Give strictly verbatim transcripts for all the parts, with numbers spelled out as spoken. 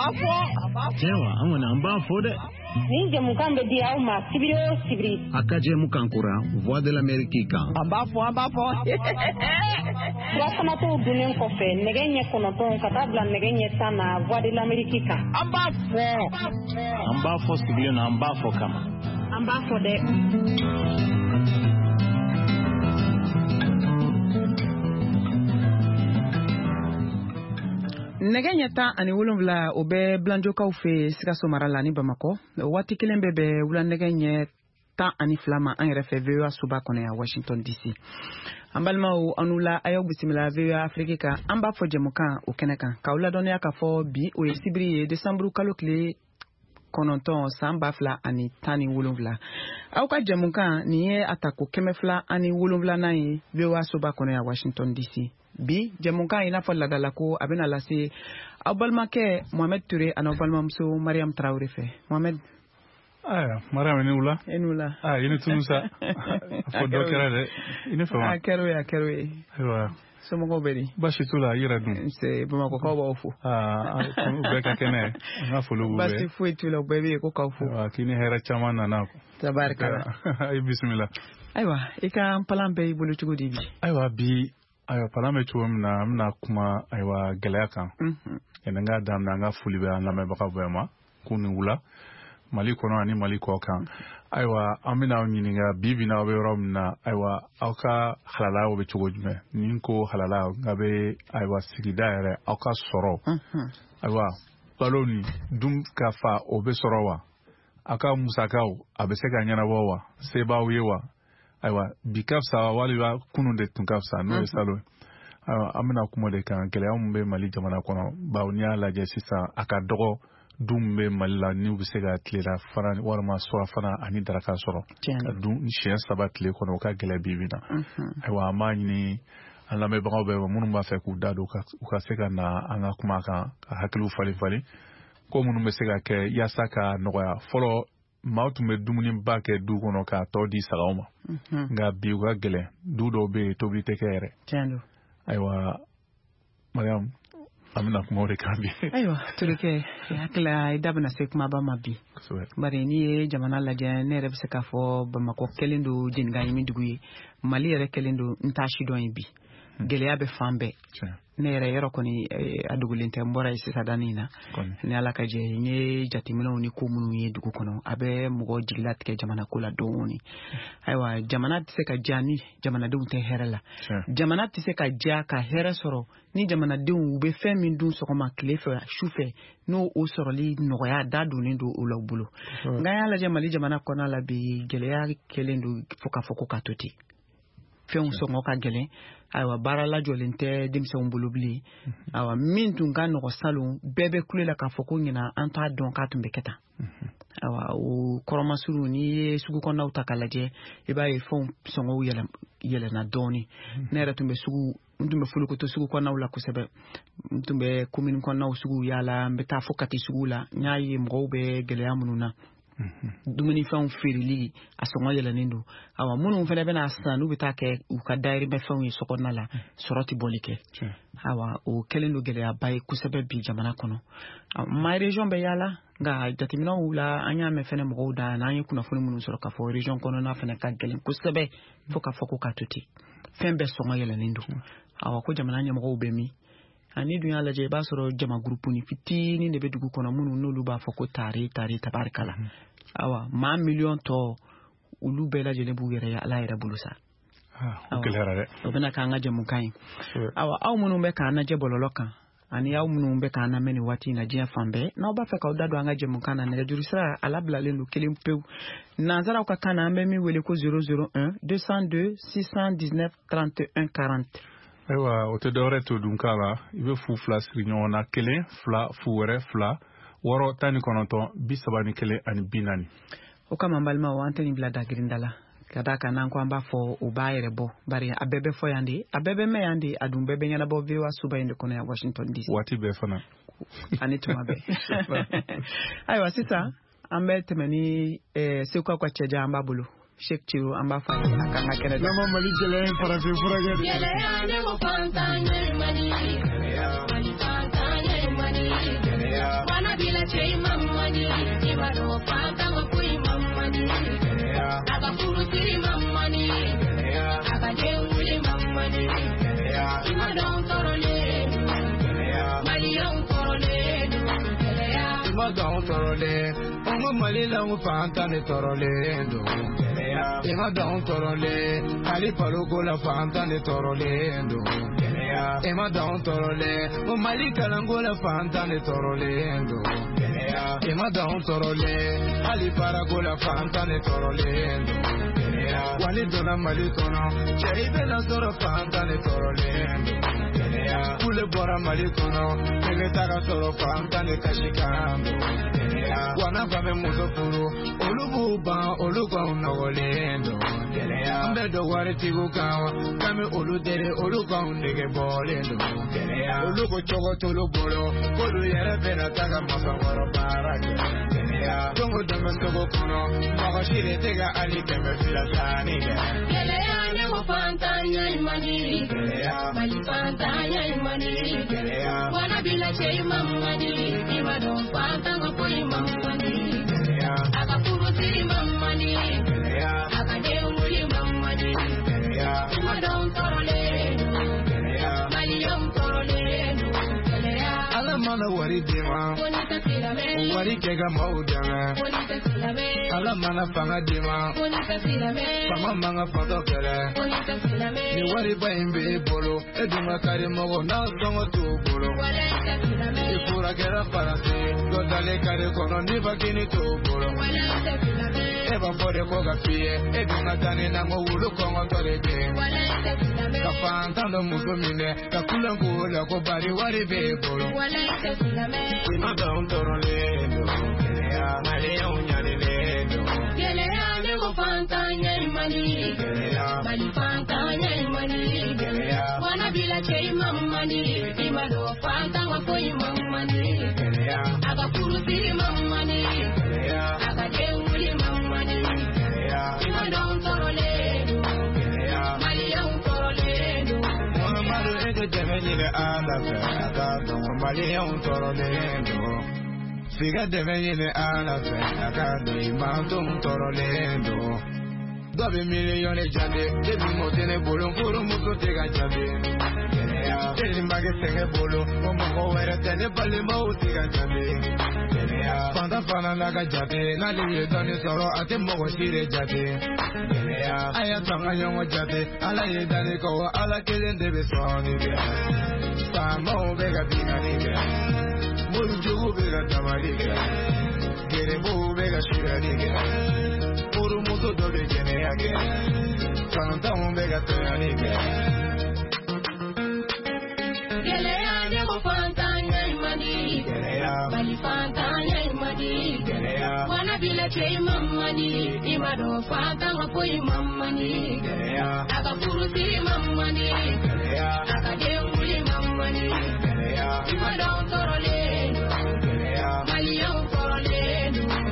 Ambafo. Cewa amana ambafo de. Ninja mukambe di auma sibiro sibiri. Akaje mukankura Voix de l'Amérique kan. Ambafo ambafo. Wasana to dunen kofe negenye konoton katabla negenye sana Voix de l'Amérique kan. Ambafo. Ambafo sibiro na ambafo kama. Ambafo de. Negenya ta ani wolonvla obe blanjo ka ufe Sikaso mara la ni Bamako wati kelen bebe wula negenya ta ani flama an yɛrɛ fɛ V O A suba kɔnɔ ya Washington D C an balimaw anula ayo bisimila V O A Afrique kan an b'a fɔ jɛmukan o kɛnɛ kan k'aw ladɔnniya k'a fɔ bi o ye sibiri ye décembre kalo tile kɔnɔntɔn san ba fila ani tan ni wolonvla aw ka jɛmukan nin ye a ta ko kɛmɛ fila ani wolonvlanan ye V O A suba kɔnɔ ya Washington D C bi jɛmukan in n'a fɔ ladala ko a bɛna lase aw balimakɛ Mohamed Touré ani aw balimamuso Mariam Traoré fɛ Mohamed. Aya, Mariam ni wula? E ni wula. Ah, ini tunsa. Fo dɔ kɛra dɛ. Ini fɛ wa? Ah, kɛra o ye, a kɛra o ye. Ayiwa. Somɔgɔw bɛ di? Basi t'u la, i yɛrɛ dun. C'est Bamakɔkaw b'aw fo. Ah, u bɛɛ ka kɛnɛ. N ka foli b'u bɛɛ. Basi foyi t'u la, u bɛɛ bɛ yen ko k'aw fo. Ayiwa, k'i ni hɛrɛ caman nana. Tabarikala. Ayi bisimila. Ayiwa, i ka palan bɛɛ y'i bolo cogo di bi? Ayiwa, bi ayiwa palan bɛ cogo min na, an bɛna kuma ayiwa gɛlɛya kan. Yanni n k'a daminɛ an ka foli bɛ an lamɛnbaga bɛɛ ma k'u ni wula. Mali kɔnɔ ani Mali kɔ kan. Ayiwa, an bɛna aw ɲininka bi bi na aw bɛ yɔrɔ min na, ayiwa aw ka halalaw bɛ cogo jumɛn? Ni ko halala nka bɛ ayiwa sigida yɛrɛ aw ka sɔrɔ. Ayiwa, balo ni dun ka fa o bɛ sɔrɔ wa? Aw ka musakaw a bɛ se ka ɲɛnabɔ wa? Se b'aw ye wa? Ayiwa, bi ka fisa walima kunun de tun ka fisa n'o ye salon. Ayiwa, an bɛna kuma de kan gɛlɛya min bɛ Mali jamana kɔnɔ. Bawo n'i y'a lajɛ sisan a ka dɔgɔ dun bɛ Mali la n'u bɛ se ka tilela fana walima surafana ani daraka sɔrɔ. Ka dun siɲɛ saba tile kɔnɔ o ka gɛlɛ bi bi na. Ayiwa, an b'a ɲini an lamɛnbagaw bɛɛ minnu b'a fɛ k'u da don u ka se ka na an ka kuma kan ka hakiliw falen falen ko minnu bɛ se ka kɛ yaasa ka nɔgɔya. Fɔlɔ maaw tun bɛ dumuniba kɛ du kɔnɔ k'a tɔ di sagaw ma. Nka bi u ka gɛlɛn du dɔw bɛ yen tobili tɛ kɛ yɛrɛ. Ayiwa, Mariam, an bɛna kuma o de kan bi. Ayiwa, Turukɛ, hakili la i da bɛna se kumaba ma bi. Bari n'i ye jamana lajɛ ne yɛrɛ bɛ se k'a fɔ Bamakɔ kɛlen don jɛnigan dugu ye, Mali yɛrɛ kɛlen don n t'a sidɔn ye bi. Gɛlɛya bɛ fan bɛɛ. Ne yɛrɛ yɔrɔ kɔni a dogolen tɛ n bɔra ye sisan danni in na. Ni Ala ka jɛ n ye jateminɛw ni ko minnu ye dugu kɔnɔ a bɛ mɔgɔ jigila tigɛ jamana ko la dɔɔni. Ayiwa, jamana tɛ se ka diya ni jamanadenw tɛ hɛrɛ la. Jamana tɛ se ka diya ka hɛrɛ sɔrɔ ni jamanadenw u bɛ fɛn min dun sɔgɔma tile fɛ su fɛ n'o o sɔrɔli nɔgɔya da donnen don o la u bolo. Nka an y'a lajɛ Mali jamana kɔnɔ la bi gɛlɛya kɛlen don fo k'a fɔ ko ka to ten. Fɛnw sɔngɔ ka gɛlɛn. Ayiwa, baara lajɔlen tɛ denmisɛnw bolo bilen. Ayiwa, min tun ka nɔgɔ salon bɛɛ bɛ kule la k'a fɔ ko ɲina an t'a dɔn k'a tun bɛ kɛ tan. Ayiwa, o kɔrɔmasuru n'i ye sugu kɔnɔnaw ta k'a lajɛ i b'a ye fɛnw sɔngɔw yɛlɛnna dɔɔni. Ne yɛrɛ tun bɛ sugu n tun bɛ folokoto sugu kɔnɔnaw la kosɛbɛ. N tun bɛ commune kɔnɔnaw sugu yaala n bɛ taa fo Kati sugu la n y'a ye mɔgɔw bɛ gɛlɛya minnu na. Dumunifɛnw feereli a sɔngɔ yɛlɛnnen don. Ayiwa, minnu fana bɛna san n'u bɛ taa kɛ u ka dayirimɛfɛnw ye sokɔnɔna la sɔrɔ tɛ bɔli kɛ. Ayiwa, o kɛlen don gɛlɛyaba ye kosɛbɛ bi jamana kɔnɔ. Ma région bɛ yaala nka jateminɛw la an y'a mɛn fana mɔgɔw da n'an ye kunnafoni minnu sɔrɔ k'a fɔ région kɔnɔna fana ka gɛlɛn kosɛbɛ fo k'a fɔ ko ka to ten. Fɛn bɛɛ sɔngɔ yɛlɛnnen don. Ayiwa, ko jamana ɲɛmɔgɔw bɛ min. Ani dun y'a lajɛ i b'a sɔrɔ jama groupe ni fitinin de bɛ dugu kɔnɔ minnu n'olu b'a fɔ ko tari tari tabarikala. Awa, maa miliyɔn tɔ olu bɛɛ lajɛlen b'u yɛrɛ ye Ala yɛrɛ bolo sa. O gɛlɛyara dɛ. O bɛna k'an ka jɛmukan ye. Awa, aw minnu bɛ k'an lajɛ bɔlɔlɔ kan ani aw minnu bɛ k'an lamɛn nin waati in na diɲɛ fan bɛɛ n'aw b'a fɛ k'aw da don an ka jɛmukan na nɛgɛjuru sira a labilalen don kelen pewu. Nanzaraw ka kan na an bɛ min wele ko zéro zéro un deux cent deux six cent dix-neuf trente et un quarante. Ayiwa, o tɛ dɔwɛrɛ to dunkan la i bɛ fu fila siri ɲɔgɔn na kelen fila fu wɛrɛ fila wɔɔrɔ tan ni kɔnɔntɔn bi saba ni kelen ani bi naani. O kama n balimaw an tɛ nin bila dagirinda la ka d'a kan n'an ko an b'a fɔ o b'a yɛrɛ bɔ bari a bɛɛ bɛ fɔ yan de a bɛɛ bɛ mɛn yan de a dun bɛɛ bɛ ɲɛnabɔ V O A suba in de kɔnɔ yan Washington D C. Waati bɛɛ fana. Ani tuma bɛɛ. Ayiwa, sisan an bɛ tɛmɛ ni Sekukaw ka cɛja an b'a bolo. Sheikh Ciro an b'a fɔ a kan ka kɛnɛ. Nama Mali gɛlɛya farafin furakɛ de. Gɛlɛya ne ko fantan ye Mali. Gɛlɛya Mali fantan ye Mali. Gɛlɛya Wanna be like Jay Mamani, Ibado, Fanta, Mapui Mamani, Agapuru City Mamani, Agade Willy Mamani, Imadon Torole, Malion Torole, Imadon Torole, Omo Malila Fanta Torole, Imadon Torole, Ali Palugola Fanta Torole, Emma down Torole, O Malika Langola Fanta ne Torolendo. Emma down Torole, Ali Paragola Fanta ne Torolendo. Walidona Malitono, Cherry Bella Soro Fanta ne Torolendo. Pule Bora Malitono, Negetara Soro Fanta ne Kashikando. Wana Fame Musopuru, Olububa, Oluka Unolendo. Ambedo Waritigu Kawa, Kame Oludere, Oluka Undege Bolendo. Oluko Chogo Tulubolo, Kolu Yere Benataga Masawaro Parake. Tongo Domestogo Kuno, Magashire Tega Ali Keme Filatani. Gelea Nemo Fantanya Imani, Mali Fantanya Imani, Wana Bila Che Mamani, Imadon Fantanga Pui Mamani, Agapuru Siri Mamani, Agade Uli Mamani, Imadon Torole, Malion Torole, Alamana Wari Dima, Wari Kega Maudana, Alamana Fanga Dima, Fama Manga Fatokere, the Wari Baimbe Bolo, Eduma Karimogo, now Songo to Bolo, Ifura Kera Parasi, Godale Karikono, Niva Kini to Bolo, Eva for the Koga Fie, Eduma Tani Namo Wulukongo Toreke, Kafantando Musumine, Kakulangu, Lakobari Wari Be Bolo, Imadon Torolendo, Maria Unyanendo, Gelea Nego Fantanya Imani, Mali Fantanya Imani, Wana Bila Che Mamani, Imado Fanta Mapoi Mamani, Agapuru Siri Mamani, Agade Uli Mamani, Imadon Torolendo, Malion Torolendo, Mamaru Ege Deveni de Anda, Agado Malion Torolendo. Siga Deveni de Anda, Agado Imadon Torolendo. Dove milioni jade, devi motene bolo, puro muso tega jade. Teli mbage tenge bolo, momo wera tene bali mo tega jade. Fanta fana laga jade, na liye doni soro ate mogo shire jade. Aya tanga yongo jade, ala ye dani ko ala kelen debe soni be. Samo bega biga nige, muru jugu bega tamari ge, gere mu bega shira nige. Puro muso dove viene a che Canta un begatone che Gelea Nego Fantanya Imani Mali Fantanya Imani Wana Bila Che Mamani Imado Fantanga Pui Mamani Agapuru Siri Mamani Agade Uli Mamani Imadon Torolendo Malion Torolendo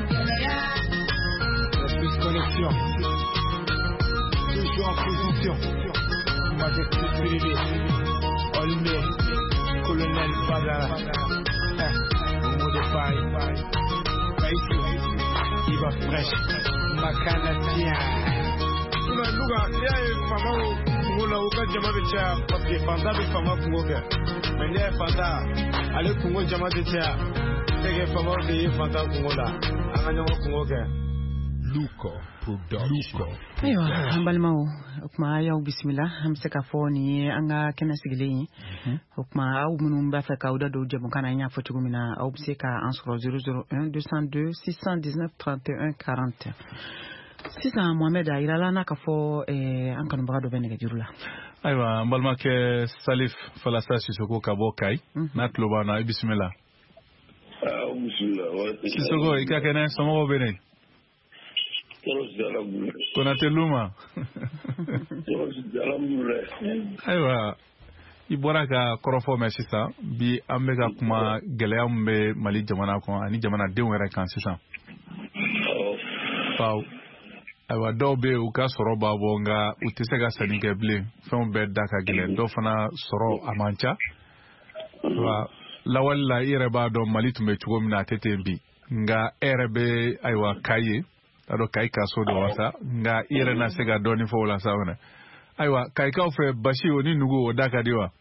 Connexion, toujours en position, Majesté Privé, Olmé, Colonel Fada, Momo de Paille, Païsou, Iba Fresh, Macanatien. Luga, Luga, ya Fama Kungola, Uka Jama Becha, parce que Fanda be Fama Kungoga, mais ya Fanda, allez Kungo Jama Becha, c'est que Fama de Fanda Kungola, Anganyo Kungoga. Luko Production. Aywa balmao kuma yau bismillah hamse ka foni anga kena sigile kuma au munum ba fa kauda do je kana nya fotu mina au bse ka ansoro zéro zéro un deux cent deux six cent dix-neuf trente et un quarante. Sisa Mohamed Ayrala na ka fo eh an kanu bagado benega jirula. Aywa balma ke Salif Falasa Sisoko kabo kai na tloba na bismillah. Ah bismillah. Sisoko ikakene somo bene. Konate Luma. Aywa ibora ka korofo mesisa bi ambega kuma geleya mbe Mali jamana ko ani jamana de wera kan sisa. Pau aywa do be u ka soro babo nga utise ga sani geble fon be daka gele do fana soro amancha wa lawal la ire ba do mali tumbe chugo mina tete mbi nga erebe aywa kaye ado kai kaso do wasa nga ire na sega doni fo la sauna aywa kai ka fe bashi oni nugo odaka diwa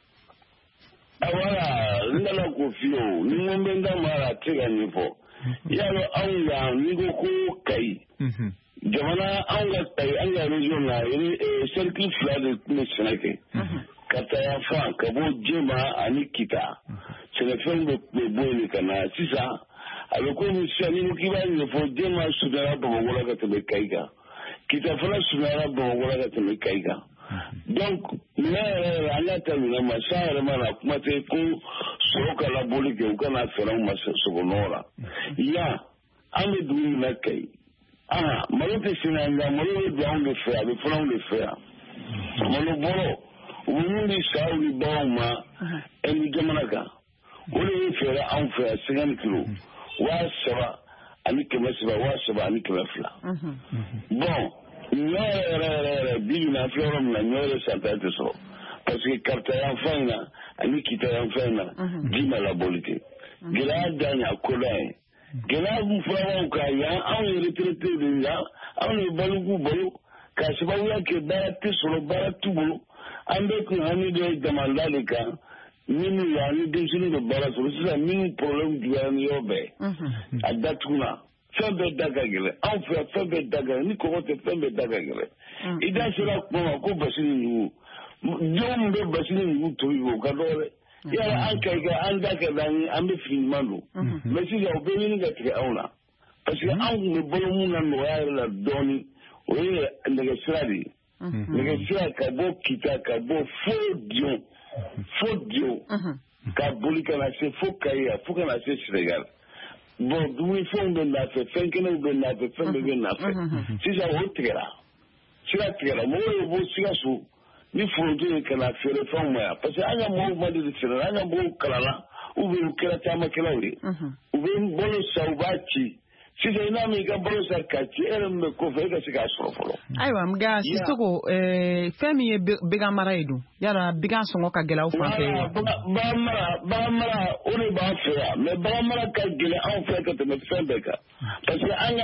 awala ngala ko fiyo ni ngombe ndamara tega nifo yalo anga nigo ko kai mhm jamana anga kai anga region na e circle flag ne senake kata ya fa kabo jema ani kita selefendo boni kana sisa aloko musani mukiba ni fo jema sudara bogola ka tebe kaiga kita fala sudara bogola ka tebe kaiga donc mais anga tamina masara mara kuma te ko soka la boli ke kana fera masa sogonora ya ame du na kai ah malote sinanga malote down le faire le front le faire molo bolo wuni sauli bauma eni jamanaka woni fera an fera cinquante kilo wa saba ani kema saba wa saba ani kema fla bon nyore bi na flora na nyore santate so parce que carte en faina ani kita en faina dima la bolite gila danya kolai gila mu fara ka ya an retraité de ya an balugu balu ka saba ya ke bara tisoro bara tubu ande ko hani de damandalika mini ya ni de sini de bara so sisa mini problème du an yobe adatuna febe daga gele an fe febe daga ni ko te febe daga gele ida sira ko ko basini ni jom be basini ni to yo ka dole ya an kai ga an daga dan an be fin mando mais si ya obe ni ga tire auna parce que an ne bolo mun nan wa la doni o ye daga siradi daga sira ka bo kita ka bo fodio fodio ka bolika na se fokaya fokana se Sénégal bon du fond de la fe fenkene de la fe fembe de la fe si ça otra si la tira mo bo siga su ni frontiere que la fere fama parce que anga mo mo de tira anga bo kala u be kala tama kala uri u be bolo saubachi si je na mi ga bolo sarkachi era me ko fe ga siga sofolo aywa mga sisoko eh femi biga maraidu yara biga songo ka gela u fa fe ba mara ba mara uri ba fe me ba mara ka gela au fe ka te me fembe ka parce que anga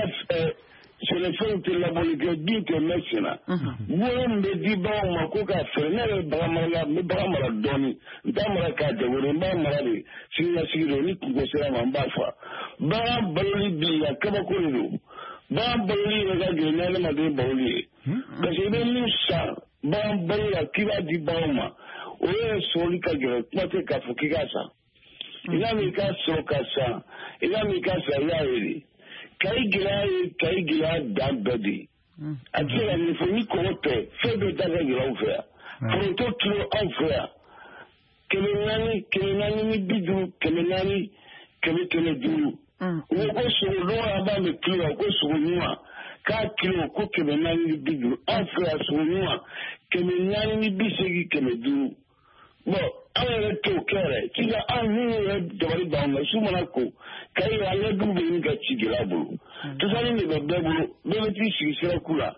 sur le fond de la politique dit que maintenant vous me dit bon ma ko ka fe ne ba mara me ba mara doni da mara ka de wuri ba mara ni si ya si ro ni ko sera ma ba fa ba bali bi ya ka ba ko ni ba bali ga ga ne ma de bali parce que ni sa ba bali ya ki ba di ba ma o ye soli ka ga ko te ka fu ki ga sa ila mi ka so ka sa ila mi ka sa ya ri kai gira kai gira dan bedi akira ni fo ni ko te fe be daga gira o fe pronto kilo o fe kele nani kele nani ni bidu kele nani kele kele du o ko so lo aba me kilo ko so nwa ka kilo ko kele nani ni bidu o fe so nwa kele nani ni bisegi kele du bon awere to kere kiga anu e dobari bawo su manako kai ala dube ni ga chigira bulu to sani ne be bulu be ti shigira kula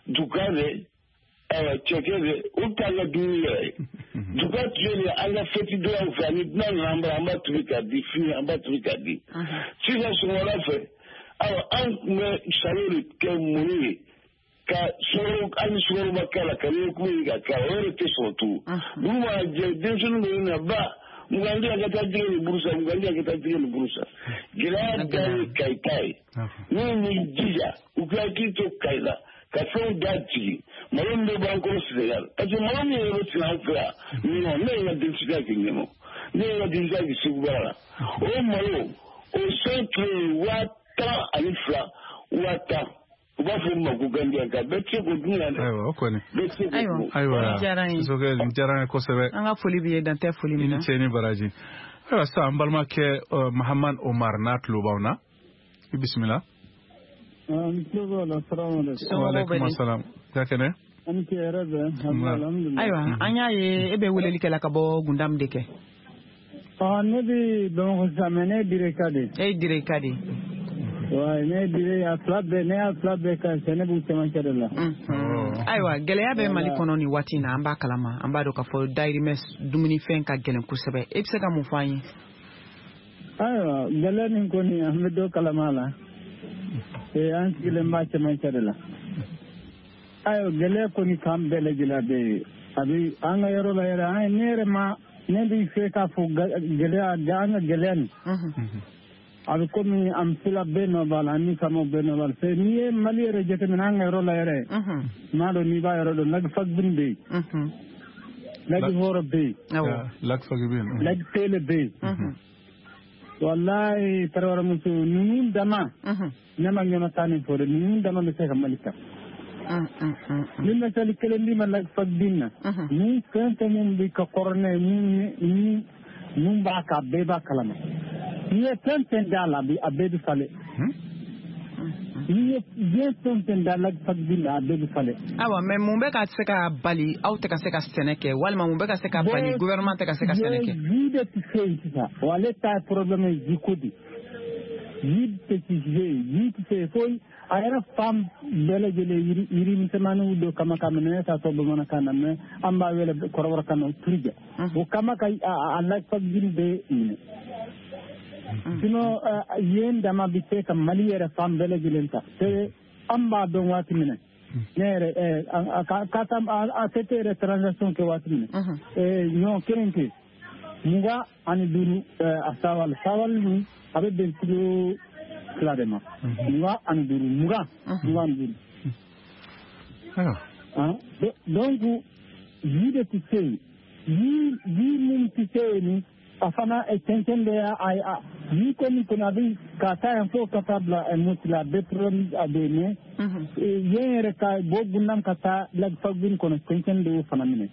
dukade eh chekere utala dunia dukade yele ala feti do afani na namba amba tuika di fini amba tuika di siga so wala fe awa an me salori ke muni ka soro an soro makala ka ne ku ga ka ore te sotu duma je densun ne na ba mugandi ga ta dire ni burusa mugandi ga ta dire ni burusa gira da kai kai ni ni jija u ga ki to kaila ka so daji malon de banko Sénégal aje malon ne ro tina fa ni no ne na din siga ki ni no ne na din siga ki subara o malo o centre wata alifla wata uba fu magu gandia ka betse ko dina ne aiwa ko ne aiwa aiwa so ke jarane ko sebe anga foli biye dan te foli mina ni cheni baraji aiwa sa ambalma ke Muhammad Omar Natlu bawna bismillah wa alaikum assalam kakene anke rabe alhamdulillah aiwa anya ye ebe weleli kala ka bo gundam deke ah ne bi don samene direkade eh direkade wa ne dire ya flabbe ne ya flabbe ka sene bu tema kedela aiwa geleya be mali kono ni wati na amba kalama amba do ka fo dairi mes dumuni fen ka gelen kusebe e se ka mu fanyi ayo galen ko ni ahmedo kalamala e an kile ma chama chadala ayo gele ko ni kam bele gila be abi anga yoro la yara ay nere ma ne bi fe ka fu gele a janga gelen abi ko mi am sila be no bala ni kamo be no bal fe ni e mali re jete min anga yoro la yare ma do ni ba yoro do lag fak bin be lag horo be lag fak bin lag tele be wallahi tarwara musu ni dama nama ngena tani fore ni dama be se malika min na tali kele ni man lag fak binna ni kanta min bi ka korne ni ni ni ba ka be ba kalama ni tante dala bi abedu fale ni bien tante dala fak binna abedu fale awa mais mun be ka se ka bali aw te ka se ka seneke walma mun be ka se ka bali gouvernement te ka se ka seneke vide ti sei ça wala ta problème jikudi vide ti sei vide ti foi ayara fam bele jele yiri yiri misamanu do kama kama ne ta to bana kana me amba wele korwara kana turja o kama kai Allah fak binde ine sino yen dama bite kam maliyere fam bele jele ta te amba do wati mine nere ka tam a tetere transaction ke wati mine e no kenke muga ani duru asawal sawal ni abe ben tilo clarement muga ani duru muga muga ani duru ah donc vide tise yi yi mum tise ni afana e tenkende ay a yi ko ni ko nabi ka ta en fo capable e mutla be prom abene e yere ka bogunam kata lag fagbin ko no tenkende fana mine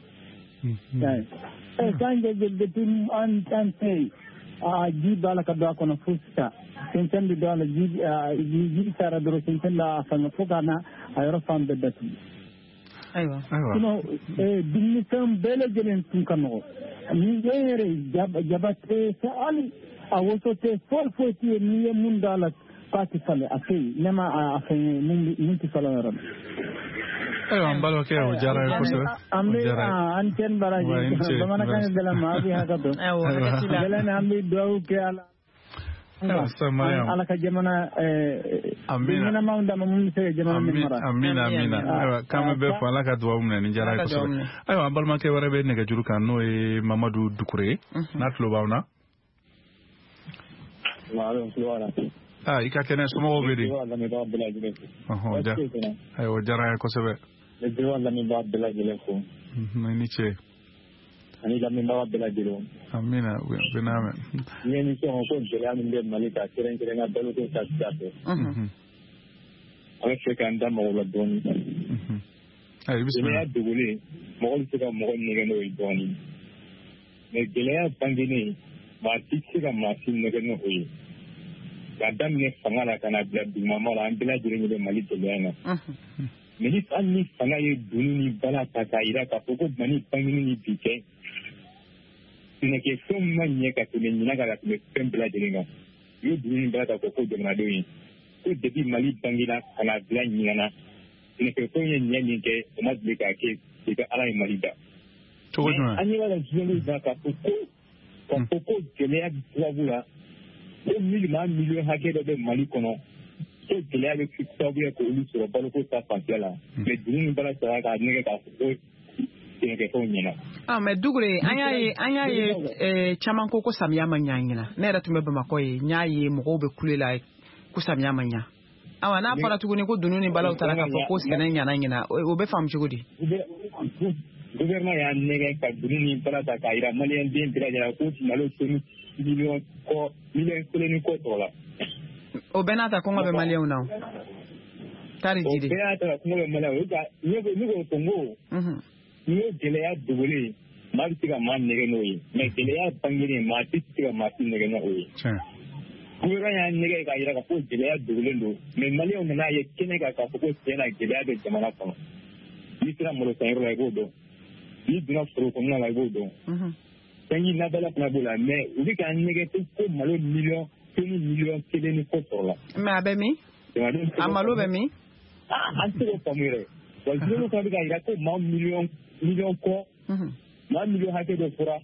e kanje de tim an tante a ji bala ka do ko no fusta tenkende do la ji ji sara do tenkende afana fo kana ayro fam de datu aywa aywa no e dinni tam bele jelen tun kano ni yere jabate sa ali awoso te fol foti ni mun dala pati fale afi nema afi mun mun ti fala ram aywa ambalo ke o jara ko se ambe anten baraji bamana kan dela ma bi haka to aywa dela na ambi do ke ala ala ka jamana amina ma unda mun se jamana min mara amina amina aywa kam be fa ala ka duwa mun ni jara ko se aywa ambal ma ke wara be ne ga juru kan no e Mamadou Doucouré natlo bawna wala wala ah ika kene so mo be di oh ja aywa jara ko se be le diwa la mi ba bela jele ko ni che ani la mi ba bela jelo amina bename ni ni so ko jele amin be malika keren keren na belo ko ta ta mhm ala se kan da mo la doni mhm ay bismillah ya dugule mo ko se ka mo ni ga no doni me jele ya bangini ma tiksi ga ma sin ne ga no oyi ga dam ne fangala kana bla du mama la an bela jele ni mali jele na mhm meni an ni fanga ye duni ni bala ta ka ira ka poko mani bangini ni bike ne ke som ma nye ka tuni ni na ga ka me pembla jele nga yo duni bala ta ko ko de na do yi ko debi mali bangila kana bla ni na ne ke ko nye nye ni ke o ma de ka ke ke ala ni mali da to no ani wala jele da ka poko ko poko jele ya bula ko mili ma million hake do be mali kono ko jele ya ke tabu ya ko lu so balo ko ta patiala me duni bala ta ka ne ka ko ah mais Doucouré ayaye ayaye eh chaman ko ko samya manyangina ne ratu mebe makoye nyaye mo be kulela ku samya manya awa na fara tuguni ko dununi balaw taraka ko senen nyana nyina o be fam chugudi gouvernement ya nege ka dununi bala ta ka ira malien bien bila ja ko malo sunu million ko million ko ni ko tola o benata ko ngabe malien now tari jide o benata ko ngabe malien o ga ni ko ni ko tongo mhm ni jele ya dugule ma bi tiga man nege no yi me jele ya bangini ma ti tiga ma ti nege no yi gura ya nege ka ira ka ko jele ya dugule ndo me mali on na ye kene ka ka ko tena jele ya de jamana ko ni tira mo lo sayro la godo ni dina fro ko na la godo mhm tangi na bala na bula me ubi ka nege to ko malo million teni million kele ni ko tola me abemi amalo be mi ah anti ko pamire wal jelo ko ga ira ko ma million million ko ma million hake do fura ko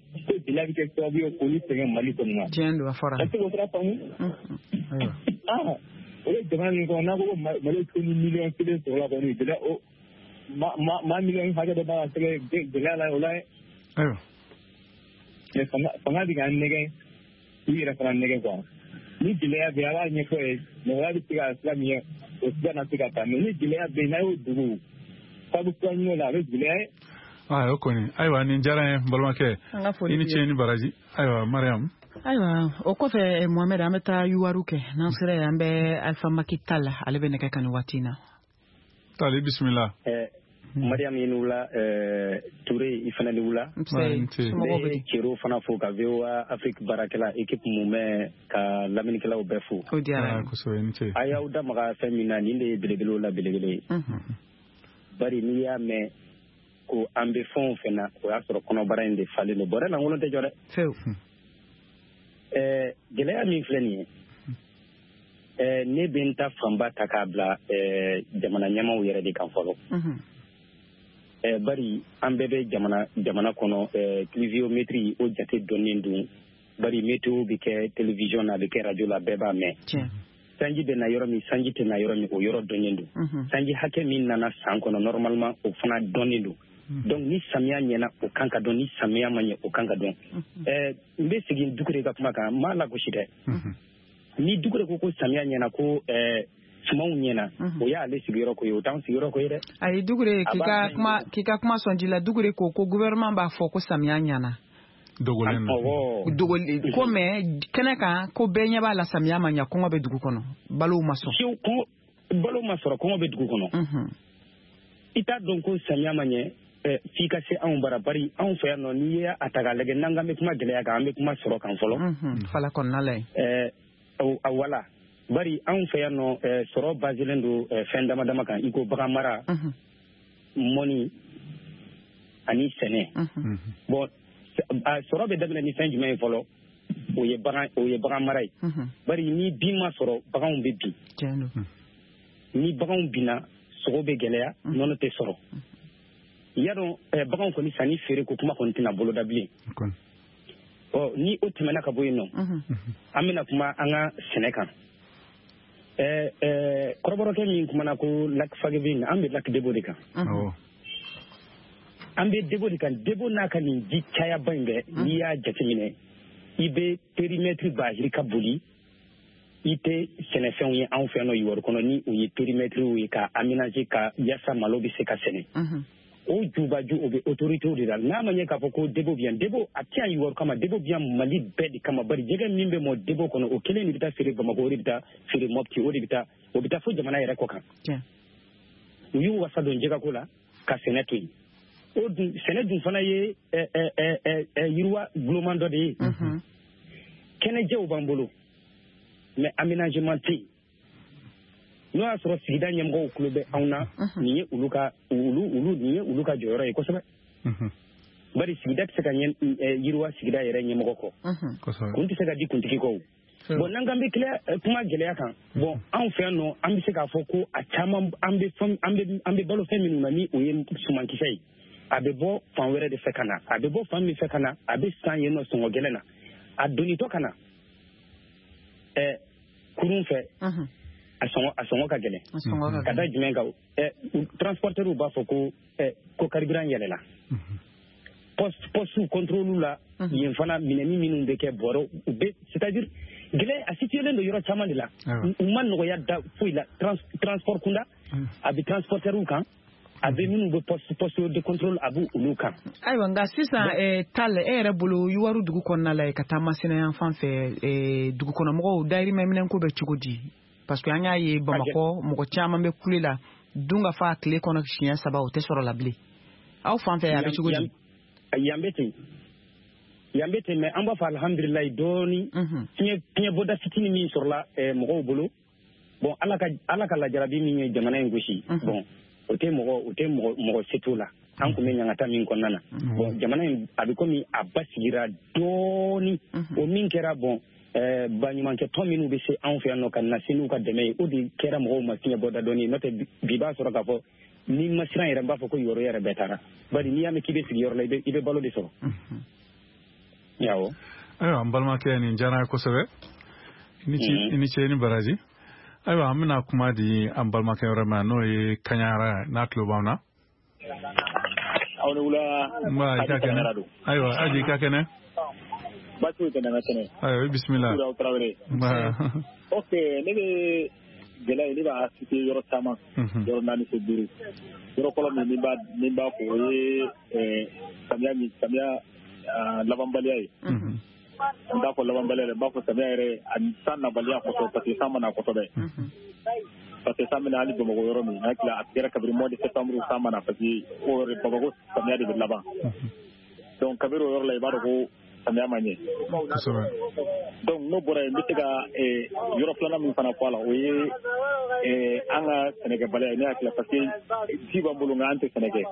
gɛlɛya bɛ kɛ sababu ye k'olu sɛgɛn Mali kɔnɔ na. Tiɲɛ don a fɔra. Est-ce que o sera faamu? Ah o ye jamana min kɔnɔ n'a ko ko Mali tun ni miliyɔn kelen sɔrɔla kɔni gɛlɛya o ma ma ma miliyɔn hakɛ dɔ b'a ka sɛgɛ gɛlɛya la o la ye. Ayiwa. Mais fanga fanga bɛ k'an nɛgɛn u yɛrɛ fana nɛgɛn quoi. Ni gɛlɛya bɛ yen a b'a ɲɛfɔ ye nɔgɔya bɛ se ka sira min ye o sira na se ka taa mais ni gɛlɛya bɛ yen n'a y'o dogo sabu kura ɲini o la a bɛ gɛlɛya ye. Ah o kɔni ayiwa nin diyara n ye n balimakɛ i ni ce ni baraji ayiwa Mariam. Ayiwa o kɔfɛ Mohamed an bɛ taa Yuwaru kɛ n'an sera yen an bɛ Alpha Maki Tall ale bɛ nɛgɛ kan nin waati in na. Tall bisimila. Mariam ye ni wula Ture i fana ni wula. Nse Cero fana fo ka V O A Afrique baarakɛla équipe mun bɛ ka lamɛnnikɛlaw bɛɛ fo. O diyara n ye. A y'aw da maga fɛn min na nin de ye belebelew la belebele ye. Bari n'i y'a mɛn ko an bɛ fɛn o fɛn na o y'a sɔrɔ kɔnɔbara in de falen don bɔrɛ lankolon tɛ jɔ dɛ. Fewu. Gɛlɛya min filɛ nin ye ne bɛ n ta fanba ta k'a bila jamana ɲɛmaaw yɛrɛ de kan fɔlɔ. Bari an bɛɛ bɛ jamana jamana kɔnɔ pluviométrie o jate dɔnnen don bari météo bɛ kɛ télévision na a bɛ kɛ radio la bɛɛ b'a mɛn. Sanji bɛ na yɔrɔ min sanji tɛ na yɔrɔ min o yɔrɔ dɔnnen don. Sanji hakɛ min nana san kɔnɔ normalement o fana dɔnnen don. Donc ni samiya ɲɛna o kan ka dɔn ni samiya ma ɲɛ o kan ka dɔn. N bɛ segin Dukure ka kuma kan n m'a lagosi dɛ. Ni Dukure ko ko samiya ɲɛna ko sumanw ɲɛna o y'ale sigiyɔrɔ ko ye o t'anw sigiyɔrɔ ko ye dɛ. Ayi Dukure k'i ka kuma k'i ka kuma sɔn ji la Dukure ko ko gouvernement b'a fɔ ko samiya ɲɛna. Dogolen don. Dogolen ko mais kɛnɛ kan ko bɛɛ ɲɛ b'a la samiya ma ɲɛ kɔngɔ bɛ dugu kɔnɔ balow ma sɔn. Fiyewu kɔngɔ balow ma sɔrɔ kɔngɔ bɛ dugu kɔnɔ. I t'a dɔn ko samiya ma ɲɛ f'i ka se anw bara bari anw fɛ yan nɔ n'i ye a ta k'a lajɛ n'an k'an bɛ kuma gɛlɛya kan an bɛ kuma sɔrɔ kan fɔlɔ. Fala kɔnɔna la yen. A wala bari anw fɛ yan nɔ sɔrɔ baselen don fɛn dama dama kan i ko bagan mara mɔni ani sɛnɛ. Bon sɔrɔ bɛ daminɛ ni fɛn jumɛn ye fɔlɔ o ye bagan o ye bagan mara ye. Bari ni bin ma sɔrɔ baganw bɛ bin. Ni baganw binna sogo bɛ gɛlɛya nɔnɔ tɛ sɔrɔ. Yadɔn baganw kɔni sanni feere ko kuma kɔni tɛna boloda bilen. Ɔ ni o tɛmɛna ka bɔ yen nɔ an bɛna kuma an ka sɛnɛ kan. Kɔrɔbɔrɔkɛ min kumana ko lac Fagebin an bɛ lac Debo de kan. An bɛ Debo de kan Debo n'a ka nin ji cayaba in bɛɛ n'i y'a jateminɛ i bɛ périmètre baaji ka boli i tɛ sɛnɛfɛnw ye anw fɛ yan nɔ Yuwaru kɔnɔ ni o ye périmètre ye ka aménager ka yaasa malo bɛ se ka sɛnɛ. O jubaju o bɛ autorités de la n'a ma ɲɛ k'a fɔ ko Debo bɛ yan Debo a tɛ yan Yuwaru kama Debo bɛ yan Mali bɛɛ de kama bari jɛgɛ min bɛ mɔ Debo kɔnɔ o kelen de bɛ taa feere Bamakɔ o de bɛ taa feere Mopti o de bɛ taa o bɛ taa fo jamana yɛrɛ kɔ kan. U y'u wasa don jɛgɛko la ka sɛnɛ to yen o dun sɛnɛ dun fana ye yiriwa gulonman dɔ de ye. Kɛnɛjɛw b'an bolo mais aménagement tɛ yen. N'o y'a sɔrɔ sigida ɲɛmɔgɔw tulo bɛ anw na nin ye olu ka olu olu nin ye olu ka jɔyɔrɔ ye kosɛbɛ. Bari sigida tɛ se ka yiriwa sigida yɛrɛ ɲɛmɔgɔ kɔ. Kun tɛ se ka di kuntigi kɔ. Bon n'an k'an bɛ kuma gɛlɛya kan bon anw fɛ yan nɔ an bɛ se k'a fɔ ko a caman an bɛ fɛn an bɛ an bɛ balo fɛn minnu na ni o ye sumankisɛ ye a bɛ bɔ fan wɛrɛ de fɛ ka na a bɛ bɔ fan min fɛ ka na a bɛ san yen nɔ sɔngɔ gɛlɛn na a donnitɔ ka na ɛ kurun fɛ. A sɔngɔ a sɔngɔ ka gɛlɛn ka da jumɛn kan transporteurs b'a fɔ ko ko carburant yɛlɛla poste poste contrôle la yen fana minɛni minnu bɛ kɛ bɔrɔ u bɛ c'est-à-dire gɛlɛya a situelen don yɔrɔ caman de la u ma nɔgɔya da foyi la transport kunda a bɛ transporteurs kan a bɛ minnu bɛ poste poste de contrôle a b'u olu kan. Ayiwa nka sisan Tall e yɛrɛ bolo Yuwaru dugu kɔnɔna la ka taa Masina yan fan fɛ dugukɔnɔmɔgɔw dayirimɛ minɛnko bɛ cogo di? Parce que an y'a ye Bamakɔ mɔgɔ caman bɛ kule la dun ka fa tile kɔnɔ siɲɛ saba o tɛ sɔrɔ la bilen aw fan fɛ a bɛ cogo di? Yan bɛ ten yan bɛ ten mais an b'a fɔ alhamdulilayi dɔɔni fiɲɛ fiɲɛ bɔda fitinin min sɔrɔla mɔgɔw bolo bon ala ka ala ka lajarabi min ye jamana in gosi bon o tɛ mɔgɔ o tɛ mɔgɔ mɔgɔ se t'o la an kun bɛ ɲangata min kɔnɔna na bon jamana in a bɛ komi a basigira dɔɔni o min kɛra bon baɲumankɛ tɔn minnu bɛ se anw fɛ yan nɔ ka na se n'u ka dɛmɛ ye o de kɛra mɔgɔw ma fiɲɛ bɔda dɔɔni n'o tɛ bi b'a sɔrɔ k'a fɔ ni ma siran yɛrɛ b'a fɔ ko Yuwaru yɛrɛ bɛɛ taara bari n'i y'a mɛn k'i bɛ sigi yɔrɔ la i bɛ balo de sɔrɔ yawo ayiwa an balimakɛ nin diyara kosɛbɛ i ni ce i ni baraji ayiwa an bɛna kuma di an balimakɛ wɛrɛ ma n'o ye kaɲara n'a tulo b'an na aw ni wula nba i ka kɛnɛ ayiwa aji i ka kɛnɛ baasi foyi tɛ na n ka kɛnɛ ayiwa i bisimila aw tarawele ok ne bɛ gɛlɛya ne b'a cité yɔrɔ caman yɔrɔ naani fo duuru yɔrɔ fɔlɔ min min b'a min b'a fɔ o ye samiya min samiya labanbaliya ye n t'a fɔ labanbaliya dɛ n b'a fɔ samiya yɛrɛ ani san nabaliya kɔsɔbɛ parce que san ma na kɔsɔbɛ parce que san bɛ na hali Bamakɔ yɔrɔ min n'a tila a kɛra kabini mois de septembre san ma na parce que o yɔrɔ Bamakɔ samiya de bɛ laban donc kabiri o yɔrɔ la i b'a dɔn ko samiya ma ɲɛ donc n'o bɔra yen n bɛ se ka yɔrɔ filanan min fana fɔ a la o ye an ka sɛnɛkɛbaliya ye ne hakili la parce que ji b'an bolo nka an tɛ sɛnɛ kɛ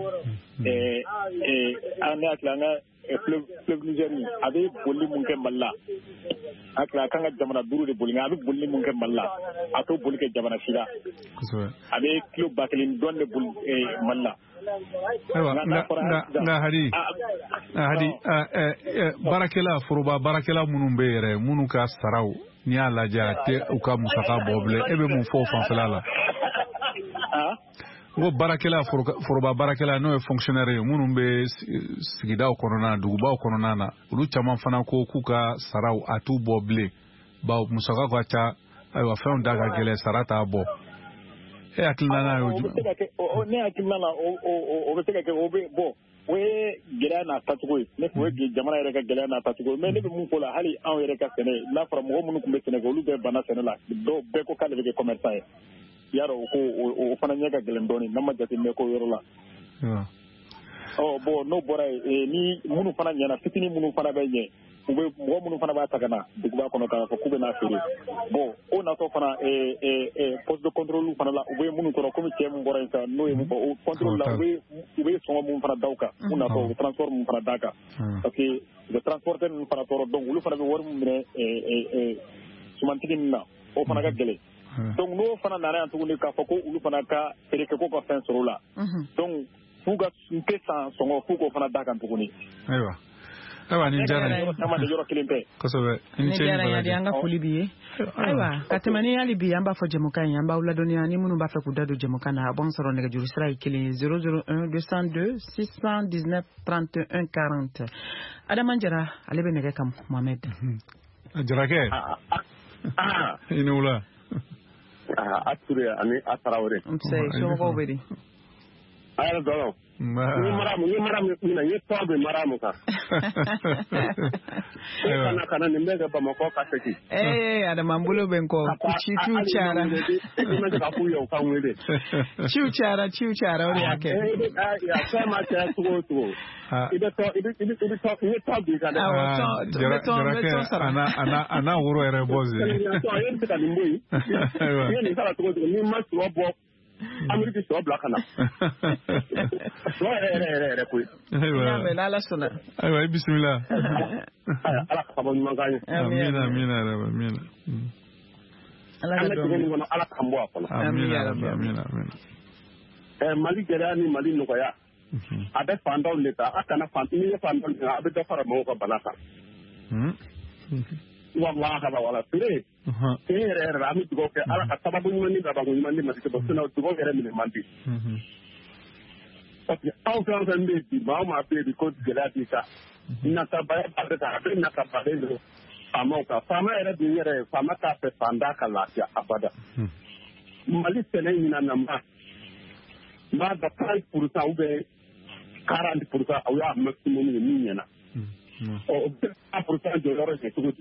an ne hakili la an ka fleuve Niger a bɛ boli mun kɛ Mali la hakili a kan ka jamana duuru de boli nka a bɛ boli mun kɛ Mali la a t'o boli kɛ jamana si la a bɛ kilo ba kelen dɔɔni de boli Mali la. Ayiwa nka hadi hadi baarakɛla foroba baarakɛla minnu bɛ yɛrɛ minnu ka saraw n'i y'a lajɛ a tɛ u ka musaka bɔ bilen e bɛ mun fɔ o fanfɛla la n ko baarakɛla foroba baarakɛla n'o ye fonctionnaire ye minnu bɛ sigidaw kɔnɔna dugubaw kɔnɔna na olu caman fana ko k'u ka saraw a t'u bɔ bilen bawo musaka ka ca ayiwa fɛnw da ka gɛlɛn sara t'a bɔ. E hakilina n'a y'o jumɛn ne hakilina la o bɛ se ka kɛ o bɛ bɔ o ye gɛlɛya n'a tacogo ye ne tun ye jamana yɛrɛ ka gɛlɛya n'a tacogo ye mais ne bɛ mun fɔ la hali anw yɛrɛ ka sɛnɛ n'a fɔra mɔgɔ minnu tun bɛ sɛnɛ kɛ olu bɛɛ banna sɛnɛ la dɔw bɛɛ ko k'ale bɛ kɛ commerçant ye i y'a dɔn o ko o fana ɲɛ ka gɛlɛn dɔɔnin n'a ma jateminɛ k'o yɔrɔ la ɔ bon n'o bɔra yen ni minnu fana ɲɛna fitinin minnu fana bɛ ɲɛ u bɛ mɔgɔ minnu fana b'a ta ka na duguba kɔnɔ k'a fɔ k'u bɛ n'a feere bon o natɔ fana poste de contrôle fana la u bɛ minnu kɔrɔ komi cɛ min bɔra yen sisan n'o ye mun fɔ o contrôle la u bɛ u bɛ sɔngɔ minnu fana da u kan u natɔ u bɛ transport minnu fana d'a kan parce que u bɛ transporteur ninnu fana tɔɔrɔ donc olu fana bɛ wari min minɛ sumantigi ninnu na o fana ka gɛlɛn donc n'o fana nana yan tuguni k'a fɔ ko olu fana ka feerekɛ ko ka fɛn sɔrɔ o la donc f'u ka n tɛ san sɔngɔ f'u k'o fana d'a kan tuguni. Ayiwa. Ayiwa nin diyara n ye. Yɔrɔ kelen tɛ. Kosɛbɛ. Nin diyara n ye de an ka foli b'i ye. Ayiwa ka tɛmɛ ni hali bi an b'a fɔ jɛmukan in an b'aw ladɔnniya ni minnu b'a fɛ k'u da don jɛmukan na a b'an sɔrɔ nɛgɛjuru sira ye kelen zéro zéro un deux cent deux six cent dix-neuf trente et un quarante. Adama Jara ale bɛ nɛgɛ kan Mohamed. Jarakɛ. I ni wula. A Ture ani a Tarawele. Nse somɔgɔw bɛ di. A yɛrɛ dɔn. Ni mara mu ni mara mu na ye tɔ bɛ mara mu kan. E kana kana nin bɛ kɛ Bamakɔ ka segin. Ee Adama n bolo bɛ n kɔ ciw cayara. E ma se ka f'u ye u ka n wele. Ciw cayara ciw cayara o de y'a kɛ. A fɛn ma caya cogo o cogo. I bɛ tɔ i bɛ i bɛ i bɛ tɔ i bɛ tɔ bi kan dɛ. Jarakɛ a n'a a n'a a n'a woro yɛrɛ bɔ ze. E bɛ se ka nin bɔ yen. I ye nin kala cogo o cogo n'i ma sɔ bɔ. Ameriki sɔ bila ka na. Sɔ yɛrɛ yɛrɛ yɛrɛ yɛrɛ koyi. Ayiwa n'Ala sɔnna. Ayiwa i bisimila. Ala ka bɔ ɲuman k'an ye. Amina amina yɛrɛ amina. Ala ka dɔn min kɔnɔ Ala k'an bɔ a kɔnɔ. Amina amina amina. Ɛɛ Mali gɛlɛya ni Mali nɔgɔya. A bɛ fantanw de ta a kana fan n'i ye fantanw de ta a bɛ dɔ fara mɔgɔw ka bana kan. Wala ka wala feere. E yɛrɛ yɛrɛ an bɛ dugawu kɛ Ala ka sababu ɲuman ni labanko ɲuman di Mali kɛ sinon dugawu yɛrɛ minɛ man di. Parce que aw fɛn o fɛn bɛ yen bi maa o maa bɛ yen ko gɛlɛya b'i kan. Natabaya b'a bɛ kan a bɛ natabalen don faamaw kan faama yɛrɛ dun yɛrɛ faama t'a fɛ fantan ka lafiya abada. Mali sɛnɛ ɲinan na ma n'a da trente pour cent ou bien quarante pour cent aw y'a maximum ye min ɲɛna. Ɔ cent pour cent jɔyɔrɔ ye cogo di.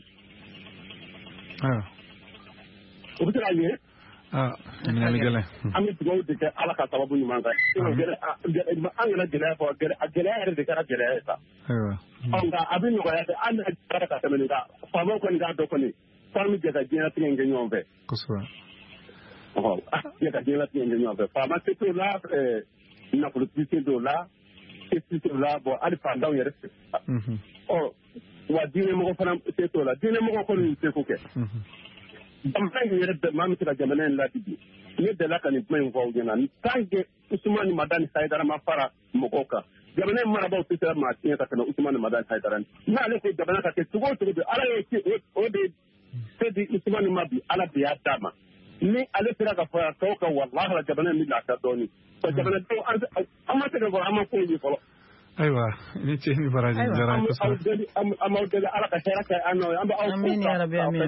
O bɛ se ka ɲɛ. Ɲininkali gɛlɛn. An bɛ dugawu de kɛ Ala ka sababu ɲuman kan. An kana gɛlɛya fɔ gɛlɛya yɛrɛ de kɛra gɛlɛya ye sa. Nka a bɛ nɔgɔya de an n'a jara ka tɛmɛ nin kan faamaw kɔni k'a dɔn kɔni f'an bɛ jɛ ka diɲɛlatigɛ in kɛ ɲɔgɔn fɛ. Kosɛbɛ. Ɔhɔ jɛ ka diɲɛlatigɛ in kɛ ɲɔgɔn fɛ faama se t'o la nafolotigi se t'o la se t'o la bɔn hali fantanw yɛrɛ fɛ. Ɔ wa diinɛmɔgɔ fana se t'o la diinɛmɔgɔ kɔni se ko kɛ. Jamana in yɛrɛ bɛɛ maa min se ka jamana in ladi bi ne delila ka nin kuma in fɔ aw ɲɛna tant que Usumani Madani Hayidara ma fara mɔgɔw kan jamana marabaaw tɛ se maa tiɲɛ ka tɛmɛ Usmane Madan Haidara n'ale ko jamana ka kɛ cogo o cogo ala ye o de se di Usmane ma bi ala de y'a d'a ma ni ale sera ka fara tɔw kan wallahi jamana in bɛ lafiya dɔɔni jamanadenw an ma se ka fɔ an ma ko ye fɔlɔ. Ayiwa ni cɛ ni baraji jara kosɛbɛ. An m'aw deli ala ka hɛrɛ kɛ an n'o ye an bɛ aw fo Amin ya rabbi amin.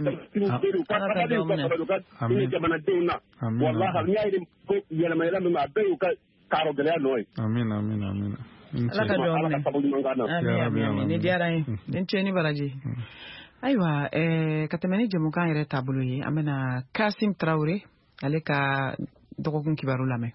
Amin jamanadenw na wallahi n'i y'a ye ko yɛlɛma yɛlɛma min a bɛɛ y'u ka kaaro gɛlɛya nɔ ye. Amin amin amin. Ala ka dɔn minɛ. Amin amin ni diyara n ye ni cɛ ni baraji. Ayiwa ɛɛ ka tɛmɛ ni jɛmukan yɛrɛ taabolo ye an bɛna Kasim Tarawele ale ka dɔgɔkun kibaru lamɛn.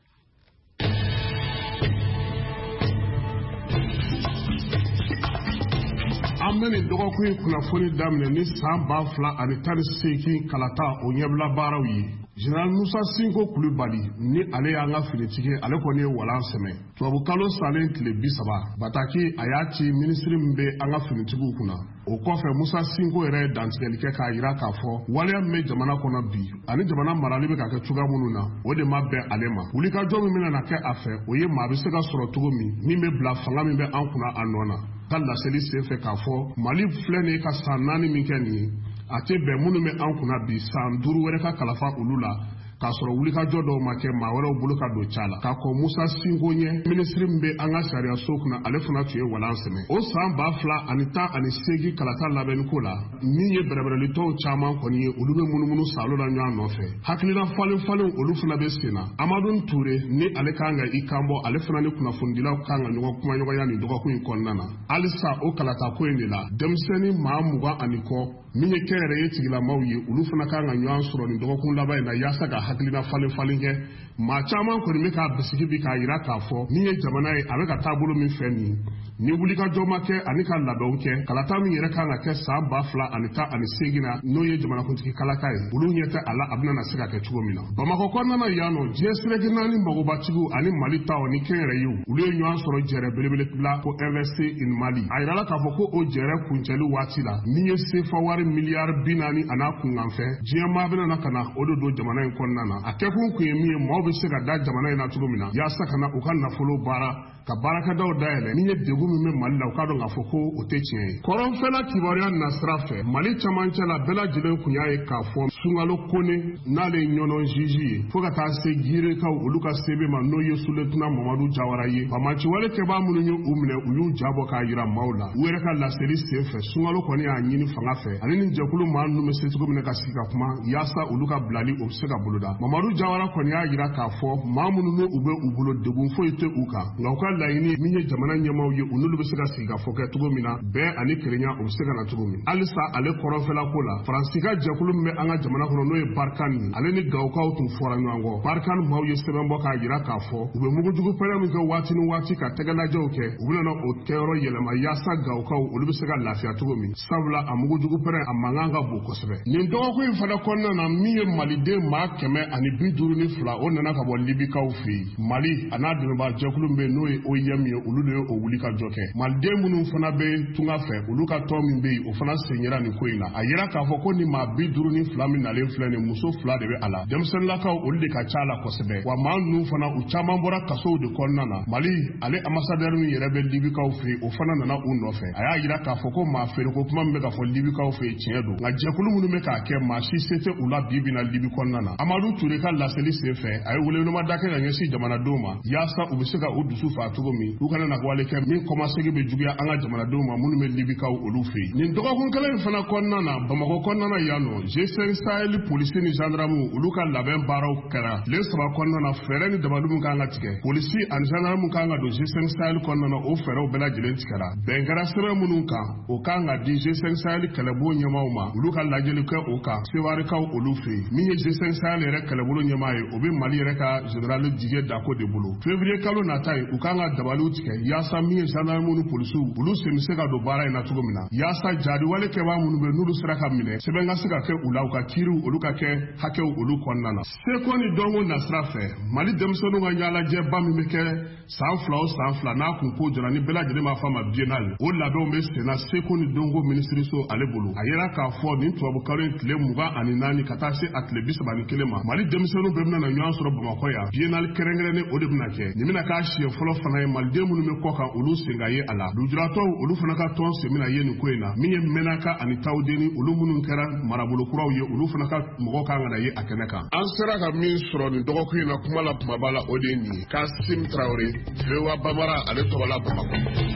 An bɛ nin dɔgɔkun in kunnafoni daminɛ ni san ba fila ani tan ni seegin kalata o ɲɛbila baaraw ye. Général Musa Sinko Kulibali ni ale y'an ka finitigi ale kɔni ye walan sɛmɛ. Tubabukalo salen tile bi saba Bataki a y'a ci minisiri min bɛ an ka finitigiw kunna. O kɔfɛ Musa Sinko yɛrɛ ye dantigɛli kɛ k'a jira k'a fɔ waleya min bɛ jamana kɔnɔ bi ani jamana marali bɛ ka kɛ cogoya minnu na o de ma bɛn ale ma. Wulikajɔ min bɛna na kɛ a fɛ o ye maa bɛ se ka sɔrɔ cogo min min bɛ bila fanga min bɛ an kunna a nɔ na. Ka laseli senfɛ k'a fɔ Mali filɛ nin ye ka san naani min kɛ nin ye a tɛ bɛn minnu bɛ an kunna bi san duuru wɛrɛ ka kalafa olu la k'a sɔrɔ wulikajɔ dɔw ma kɛ maa wɛrɛw bolo ka don ca la k'a kɔ Musa Sinko ɲɛ minisiri min bɛ an ka sariyaso kunna ale fana tun ye walan sɛmɛ. O san ba fila ani tan ani seegin kalata labɛnniko la min ye bɛrɛbɛrɛlitɔw caman kɔni ye olu bɛ munumunu salo la ɲɔgɔn nɔfɛ. Hakilina falen falen olu fana bɛ sen na. Amadu Ture ni ale kan ka i kan bɔ ale fana ni kunnafonidilaw kan ka ɲɔgɔn kuma ɲɔgɔnya nin dɔgɔkun in kɔnɔna na. Halisa o kalata ko in de la denmisɛnnin maa mugan ani kɔ min ye kɛnyɛrɛye tigilamaw ye olu fana kan ka ɲɔgɔn sɔrɔ nin dɔgɔkun laban in na yaasa ka hakilina falen falen kɛ. Maa caman kɔni bɛ k'a bisigi bi k'a jira k'a fɔ min ye jamana ye a bɛ ka taabolo min fɛ nin ni wulikajɔ ma kɛ ani ka labɛnw kɛ kalata min yɛrɛ kan ka kɛ san ba fila ani tan ani seegin na n'o ye jamanakuntigi kalaka ye olu ɲɛ tɛ a la a bɛna na se ka kɛ cogo min na. Bamakɔ kɔnɔna yan nɔ diɲɛ sirɛki naani magobatigiw ani Mali taw ni kɛnyɛrɛyew olu ye ɲɔgɔn sɔrɔ jɛrɛ belebele la ko Invest in Mali. A yirala k'a fɔ ko o jɛrɛ kuncɛli waati la min ye sefa wari miliyari bi naani a n'a kunkanfɛ diɲɛ maa bɛna na ka na o de don jamana in kɔnɔna na. A kɛkun kun ye min ye maaw bɛ se ka da jamana in na cogo min na yaasa ka na u ka nafolo baara ka baarakɛdaw dayɛlɛ min ye degun min bɛ Mali la u k'a dɔn k'a fɔ ko o tɛ tiɲɛ ye. Kɔrɔnfɛla kibaruya nasira fɛ Mali camancɛ la bɛɛ lajɛlen kun y'a ye k'a fɔ Sunkalo Kone n'ale ye ɲɔnɔn juge ye fo ka taa se Girekaw olu ka sebe ma n'o ye Suletuna Mamadu Jawara ye. Bamaciwale kɛbaa minnu ye u minɛ u y'u jabɔ k'a jira maaw la. U yɛrɛ ka laseli senfɛ Sunkalo kɔni y'a ɲini fanga fɛ ani ni jɛkulu maa ninnu bɛ se cogo min na ka sigi ka kuma yaasa olu ka bilali o bɛ se ka boloda. Mamadu Jawara kɔni y'a jira k'a fɔ maa minnu n'u bɛ u bolo degun foyi tɛ u kan nka u ka laɲini min ye jamana ɲɛmaaw ye u n'olu bɛ se ka sigi ka fɔ kɛ cogo min na bɛɛ ani kelenya o bɛ se ka na cogo min. Halisa ale kɔrɔnfɛla ko la Faransi ka jɛkulu min bɛ an ka jamana kɔnɔ n'o ye Barkan ye ale ni Gawukaw tun fɔra ɲɔgɔn kɔ. Barkan maaw ye sɛbɛn bɔ k'a jira k'a fɔ u bɛ mugujugu pɛrɛn min kɛ waati ni waati ka tɛgɛlajɛw kɛ u bɛna na o kɛyɔrɔ yɛlɛma yaasa Gawukaw olu bɛ se ka lafiya cogo min sabula a mugujugu pɛrɛn a mankan ka bon kosɛbɛ. Nin dɔgɔkun in fana kɔnɔna na min ye Maliden maa kɛmɛ ani bi duuru ni fila o nana ka bɔ Libikaw fɛ yen. Mali a n'a dɛmɛbaa jɛkulu min bɛ yen n'o ye O I M ye olu de ye o wuli ka jɔ kɛ. Maliden minnu fana bɛ tunga fɛ olu ka tɔn min bɛ yen o fana sen yera nin ko in na. A yira k'a fɔ ko nin maa bi duuru ni fila min nalen filɛ nin muso fila de bɛ a la. Denmisɛnninlakaw olu de ka ca a la kosɛbɛ. Wa maa ninnu fana u caman bɔra kasow de kɔnɔna na. Mali ale ambassadeur min yɛrɛ bɛ Libikaw fɛ yen o fana nana u nɔfɛ. A y'a yira k'a fɔ ko maa feereko kuma min bɛ ka fɔ Libikaw fɛ yen tiɲɛ don. Nka jɛkulu minnu bɛ k'a kɛ maa si se tɛ u la bi bi na Libi kɔnɔna na. Amadu Ture ka laseli senfɛ a ye welewelemada kɛ ka ɲɛsin jamanadenw ma yaasa u bɛ se ka u dusu faa cogo min u kana na wale kɛ min kɔmasegi bɛ juguya an ka jamanadenw ma minnu bɛ Libikaw olu fɛ yen. Nin dɔgɔkun kelen in fana kɔnɔna na Bamakɔ kɔnɔna na yan nɔ G cinq Sahel polisi ni gendarmew olu ka labɛn baaraw kɛra tile saba kɔnɔna na fɛɛrɛ ni dabali min kan ka tigɛ polisi ani gendarmew kan ka don G cinq Sahel kɔnɔna na o fɛɛrɛw bɛɛ lajɛlen tigɛra bɛn kɛra sɛbɛn minnu kan o kan ka di G cinq Sahel kɛlɛbolo ɲɛmaaw ma olu ka lajɛli kɛ o kan Sewarikaw olu fɛ yen min ye G cinq Sahel yɛrɛ kɛlɛbolo ɲɛmaa ye o bɛ Mali yɛrɛ ka général Didier Dako de bolo février kalo nata ye u kan ka dabaliw tigɛ yaasa min ye gendarmerie minnu polisiw olu sen bɛ se ka don baara in na cogo min na yaasa jaadiwale kɛbaa minnu bɛ n'olu sera ka minɛ sɛbɛn ka se ka kɛ u la u ka kiiriw olu ka kɛ hakɛw olu kɔnɔna na seko ni dɔnko nasira fɛ mali denmisɛnninw ka ɲɛnajɛba min bɛ kɛ san fila o san fila n'a kun ko jɔra ni bɛɛ lajɛlen b'a fɔ a ma biennale o labɛnw bɛ senna seko ni dɔnko minisiriso ale bolo a yera k'a fɔ nin tubabukalo in tile mugan ani naani ka taa se a tile bi saba ni kelen ma mali denmisɛnninw bɛɛ bɛna na ɲɔgɔn sɔrɔ bamakɔ yan biennale kɛrɛnkɛrɛnnen o de bɛna kɛ nin bɛna k'a siɲɛ fɔlɔ fana ye maliden minnu bɛ kɔ kan olu sen ka ye a la lujuratɔw olu fana ka tɔn sen bɛna ye nin ko in na min ye mɛnaka ani tawudeni olu minnu kɛra marabolokuraw ye olu fana ka mɔgɔw kan ka na ye a kɛnɛ kan an sera ka min sɔrɔ nin dɔgɔkun in na kuma la kumaba la o de ye nin ye Kasim Traoré Vewa Bamara ale tɔgɔ la Bamakɔ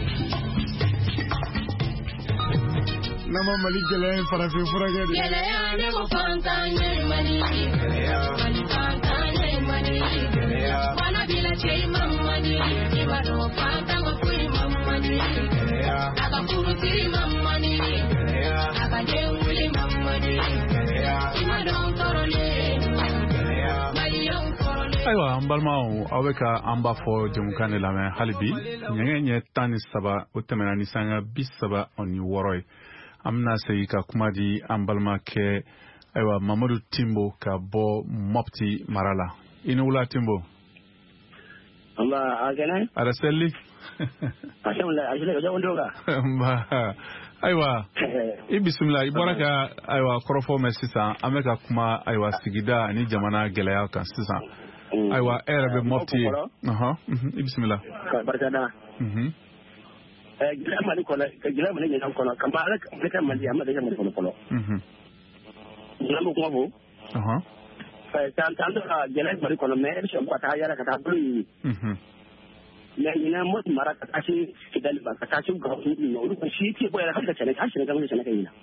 nama mali gɛlɛya in farafin furakɛ de gɛlɛya ne ko fantan ye mali gɛlɛya mali fantan ye mali gɛlɛya wala bila cɛ ma mali i b'a dɔn fantan ka foyi ma mali gɛlɛya a ka furusiri ma mali gɛlɛya a ka den wuli ma mali gɛlɛya i b'a dɔn kɔrɔlen gɛlɛya maliyanw kɔrɔlen. Ayiwa an balimaw aw bɛ ka an b'a fɔ jɛmukan de lamɛn hali bi ɲɛgɛn ɲɛ tan ni saba o tɛmɛna ni sanga bi saba ani wɔɔrɔ ye an bɛna segin ka kuma di an balimakɛ ayiwa Mamadu Timbo ka bɔ Mopti mara la i ni wula Timbo. Nba a kɛnɛ. Ara seli. Alhamdulilayi a seli ka jɔn dɔw kan. Nba ayiwa i bisimila i bɔra ka ayiwa kɔrɔfɔ mɛn sisan an bɛ ka kuma ayiwa sigida ani jamana gɛlɛya kan sisan ayiwa e yɛrɛ bɛ Mopti ye i bisimila. Ka barikada. Gɛlɛya Mali kɔnɔ gɛlɛya Mali ɲɛna kɔnɔ ka baara kɛ Mali a ma kɛ Mali kɔnɔ fɔlɔ. N'an bɛ kuma fɔ. Tan tan ka gɛlɛya Mali kɔnɔ mais e bɛ sɔn ka taa yala ka taa bolo ɲini. Mais ɲinan Mopti mara ka taa se Kidali ba ka taa se Gao ɲini olu ko si tɛ bɔ yɛrɛ hali ka sɛnɛ hali sɛnɛgali bɛ sɛnɛ kɛ ɲinan.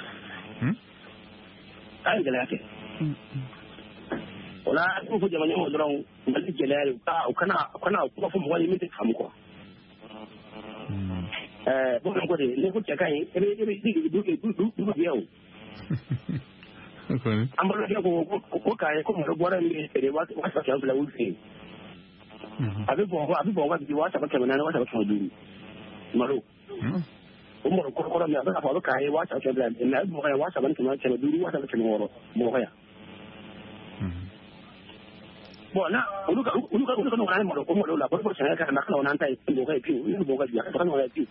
A ye gɛlɛya kɛ. O la n'u ko jamana ɲɛmɔgɔ dɔrɔn Mali gɛlɛya u kana u kana kuma fɔ mɔgɔ ye min tɛ faamu quoi. Eh, bon ko de ne ko cɛ ka ɲi e bɛ e bɛ digi du du du du bɛ yan o. An bolo kɛ ko ko k'a ye ko malo bɔra min feere waa saba kɛmɛ fila wuli fɛ yen. A bɛ bɔn a bɛ bɔn waati waa saba kɛmɛ naani waa saba kɛmɛ duuru malo. O malo kɔrɔkɔrɔ min a bɛ ka fɔ a bɛ k'a ye waa saba kɛmɛ fila mɛ a bɛ mɔgɔ ye waa saba kɛmɛ kɛmɛ duuru waa saba kɛmɛ wɔɔrɔ mɔgɔ yan. Bon na olu ka olu ka olu ka nɔgɔya malo ko malo la ko sɛnɛ ka na kana n'an ta ye mɔgɔ ye piwu ni mɔgɔ ye a ka nɔgɔya piwu.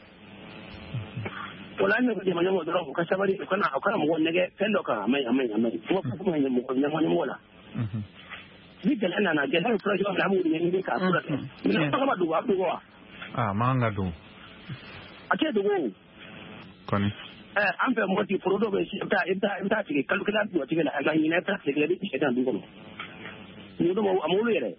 O la ne ko jamana ɲɛmɔgɔ dɔrɔn u ka sabali u kana u kana mɔgɔ nɛgɛ fɛn dɔ kan a maɲi a maɲi a maɲi fo fo ka mɔgɔ ɲɛmɔgɔ la. Ni gɛlɛya nana gɛlɛya fura jɔ an b'u ɲini k'a fura kɛ. Mɛ an ka dogo a dogo wa. Ah man ka dogo. A tɛ dogo. Kɔni. Ɛɛ an fɛ mɔgɔ ti foro dɔ bɛ i bɛ taa i bɛ taa i bɛ taa tigɛ kalo kelen dɔ tigɛ la a ka ɲinɛ i bɛ taa tigɛ i bɛ tigɛ tan du kɔnɔ. Nin don a m'olu yɛrɛ.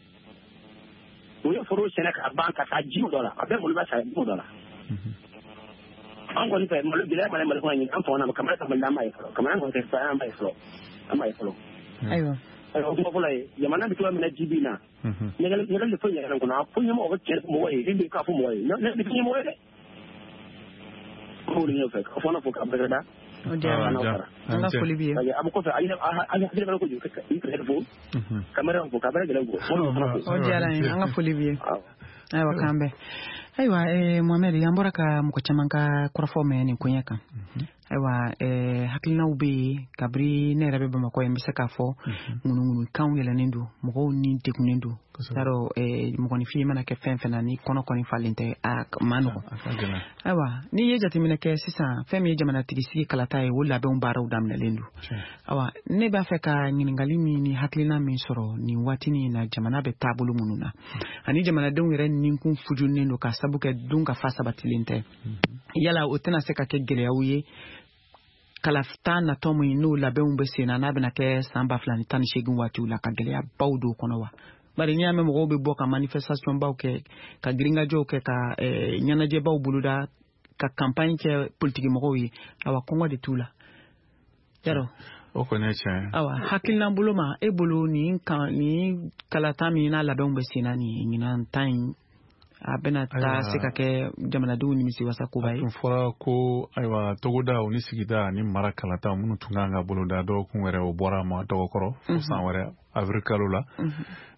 O ye foro sɛnɛ k'a ban ka taa jiw dɔ la a bɛɛ malo bɛ sa jiw dɔ la. An kɔni fɛ malo gɛlɛya mana Mali kɔnɔ an fɔ na kamana kama an b'a ye fɔlɔ kamana kɔni tɛ an b'a ye fɔlɔ an b'a ye fɔlɔ. Ayiwa. O kuma fɔlɔ ye jamana bɛ cogoya min na ji bin na. Ɲɛgɛn ɲɛgɛn de fɔ ɲɛgɛn kɔnɔ a fɔ ɲɛmɔgɔ bɛ cɛ mɔgɔ ye e bɛ k'a fɔ mɔgɔ ye ne ne bɛ ɲɛmɔgɔ ye dɛ. K'olu ɲɛfɛ ka fɔ na fɔ ka bɛrɛ da. O diyara an na an ka foli b'i ye. A bɛ kɔfɛ a ye a ye hakili ko jugu i kɛlɛ fo kamara fo ka bɛrɛ gɛlɛn fo. O diyara an ye an ka foli b'i ye. Ayiwa k'an bɛn. Ayiwa eh, Mohamed an bɔra ka mɔgɔ caman ka kɔrɔfɔ mɛn nin koɲɛ kan. Ayiwa eh, hakilinaw bɛ yen kabiri ne yɛrɛ bɛ Bamakɔ yen n bɛ se k'a fɔ ŋunuŋunukanw yɛlɛnnen don mɔgɔw ni degunnen don. T'a dɔn eh, mɔgɔninfin mana kɛ fɛn fɛn na ni kɔnɔ kɔni falen tɛ a ma nɔgɔn. Ayiwa n'i ye jateminɛ kɛ sisan fɛn min ye jamanatigi sigi kalata ye o labɛnw baaraw daminɛlen don. Ayiwa ne b'a fɛ ka ɲininkali min ni hakilina min sɔrɔ nin waati in na jamana bɛ taabolo minnu na ani jamanadenw yɛrɛ ninkun fujunnen don ka sabu kɛ dun ka fa sabatilen tɛ. Yala o tɛna se ka kɛ gɛlɛyaw ye kalafta natɔ min n'o labɛnw bɛ sen na n'a bɛna kɛ san ba fila ni tan ni seegin waatiw la ka gɛlɛya baw don kɔnɔ wa. Bari n'i y'a mɛn mɔgɔw bɛ bɔ ka manifestation baw kɛ ka girinkajɔw kɛ ka ɲɛnajɛbaw boloda ka campagne kɛ politiki mɔgɔw ye awa kɔngɔ de t'u la. Yarɔ o kɔni ye tiɲɛ ye. Awa hakilina bolo ma e bolo nin kan nin kalata min n'a labɛnw bɛ sen na nin ɲinan tan in a bɛna taa se ka kɛ jamanadenw nimisi wasa koba ye. A tun fɔra ko ayiwa togodaw ni sigida ni mara kalata minnu tun kan ka boloda dɔgɔkun wɛrɛ o bɔra ma dɔgɔkɔrɔ fo san wɛrɛ avril kalo la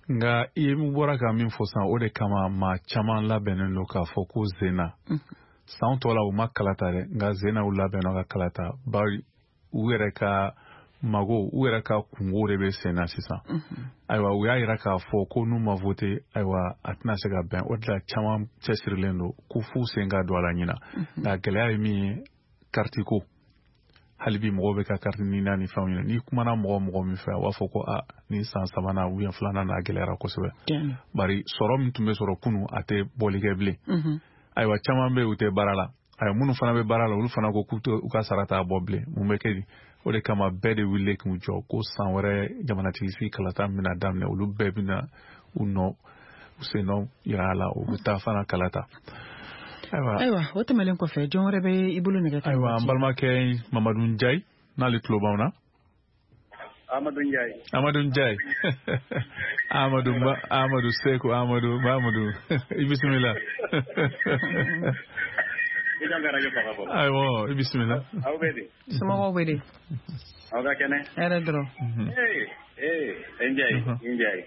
nga i ye mun bɔra ka min fɔ sisan o de kama maa caman labɛnnen don k'a fɔ ko zena san tɔ la u ma kalata dɛ nka zena u labɛnna ka kalata bari u yɛrɛ ka mago u yɛrɛ ka kungo de bɛ sen na sisan ayiwa u y'a yira k'a fɔ ko n'u ma vote ayiwa a tɛna se ka bɛn o de la caman cɛsirilen don ko f'u sen ka don a la ɲina nka gɛlɛya ye min ye kariti ko hali bi mɔgɔw bɛ ka kariti ɲini ni fɛnw ɲini n'i kumana mɔgɔ mɔgɔ min fɛ a b'a fɔ ko a ni san sabanan ou bien filanan a gɛlɛyara kosɛbɛ bari sɔrɔ min tun bɛ sɔrɔ kunu a tɛ bɔli kɛ bilen ayiwa caman bɛ yen u tɛ baara la ayiwa minnu fana bɛ baara la olu fana ko k'u ka sara t'a bɔ bilen mun bɛ kɛ di o de kama bɛɛ de wililen k'u jɔ ko san wɛrɛ jamanatigisi kalata bɛna daminɛ olu bɛɛ bɛna u nɔ u sen nɔ yira a la u bɛ taa fana kalata ayiwa o tɛmɛlen kɔfɛ jɔn wɛrɛ bɛ i bolo nɛgɛ ayiwa an balimakɛ Mamadu Njayi n'ale tulo b'anw na Amadu Njayi Amadu Njayi Amadu Amadu Seku Amadu Amadu i bisimila ayiwa i bisimila aw bɛ di somɔgɔw bɛ di aw ka kɛnɛ hɛrɛ dɔrɔn ee ee Njayi Njayi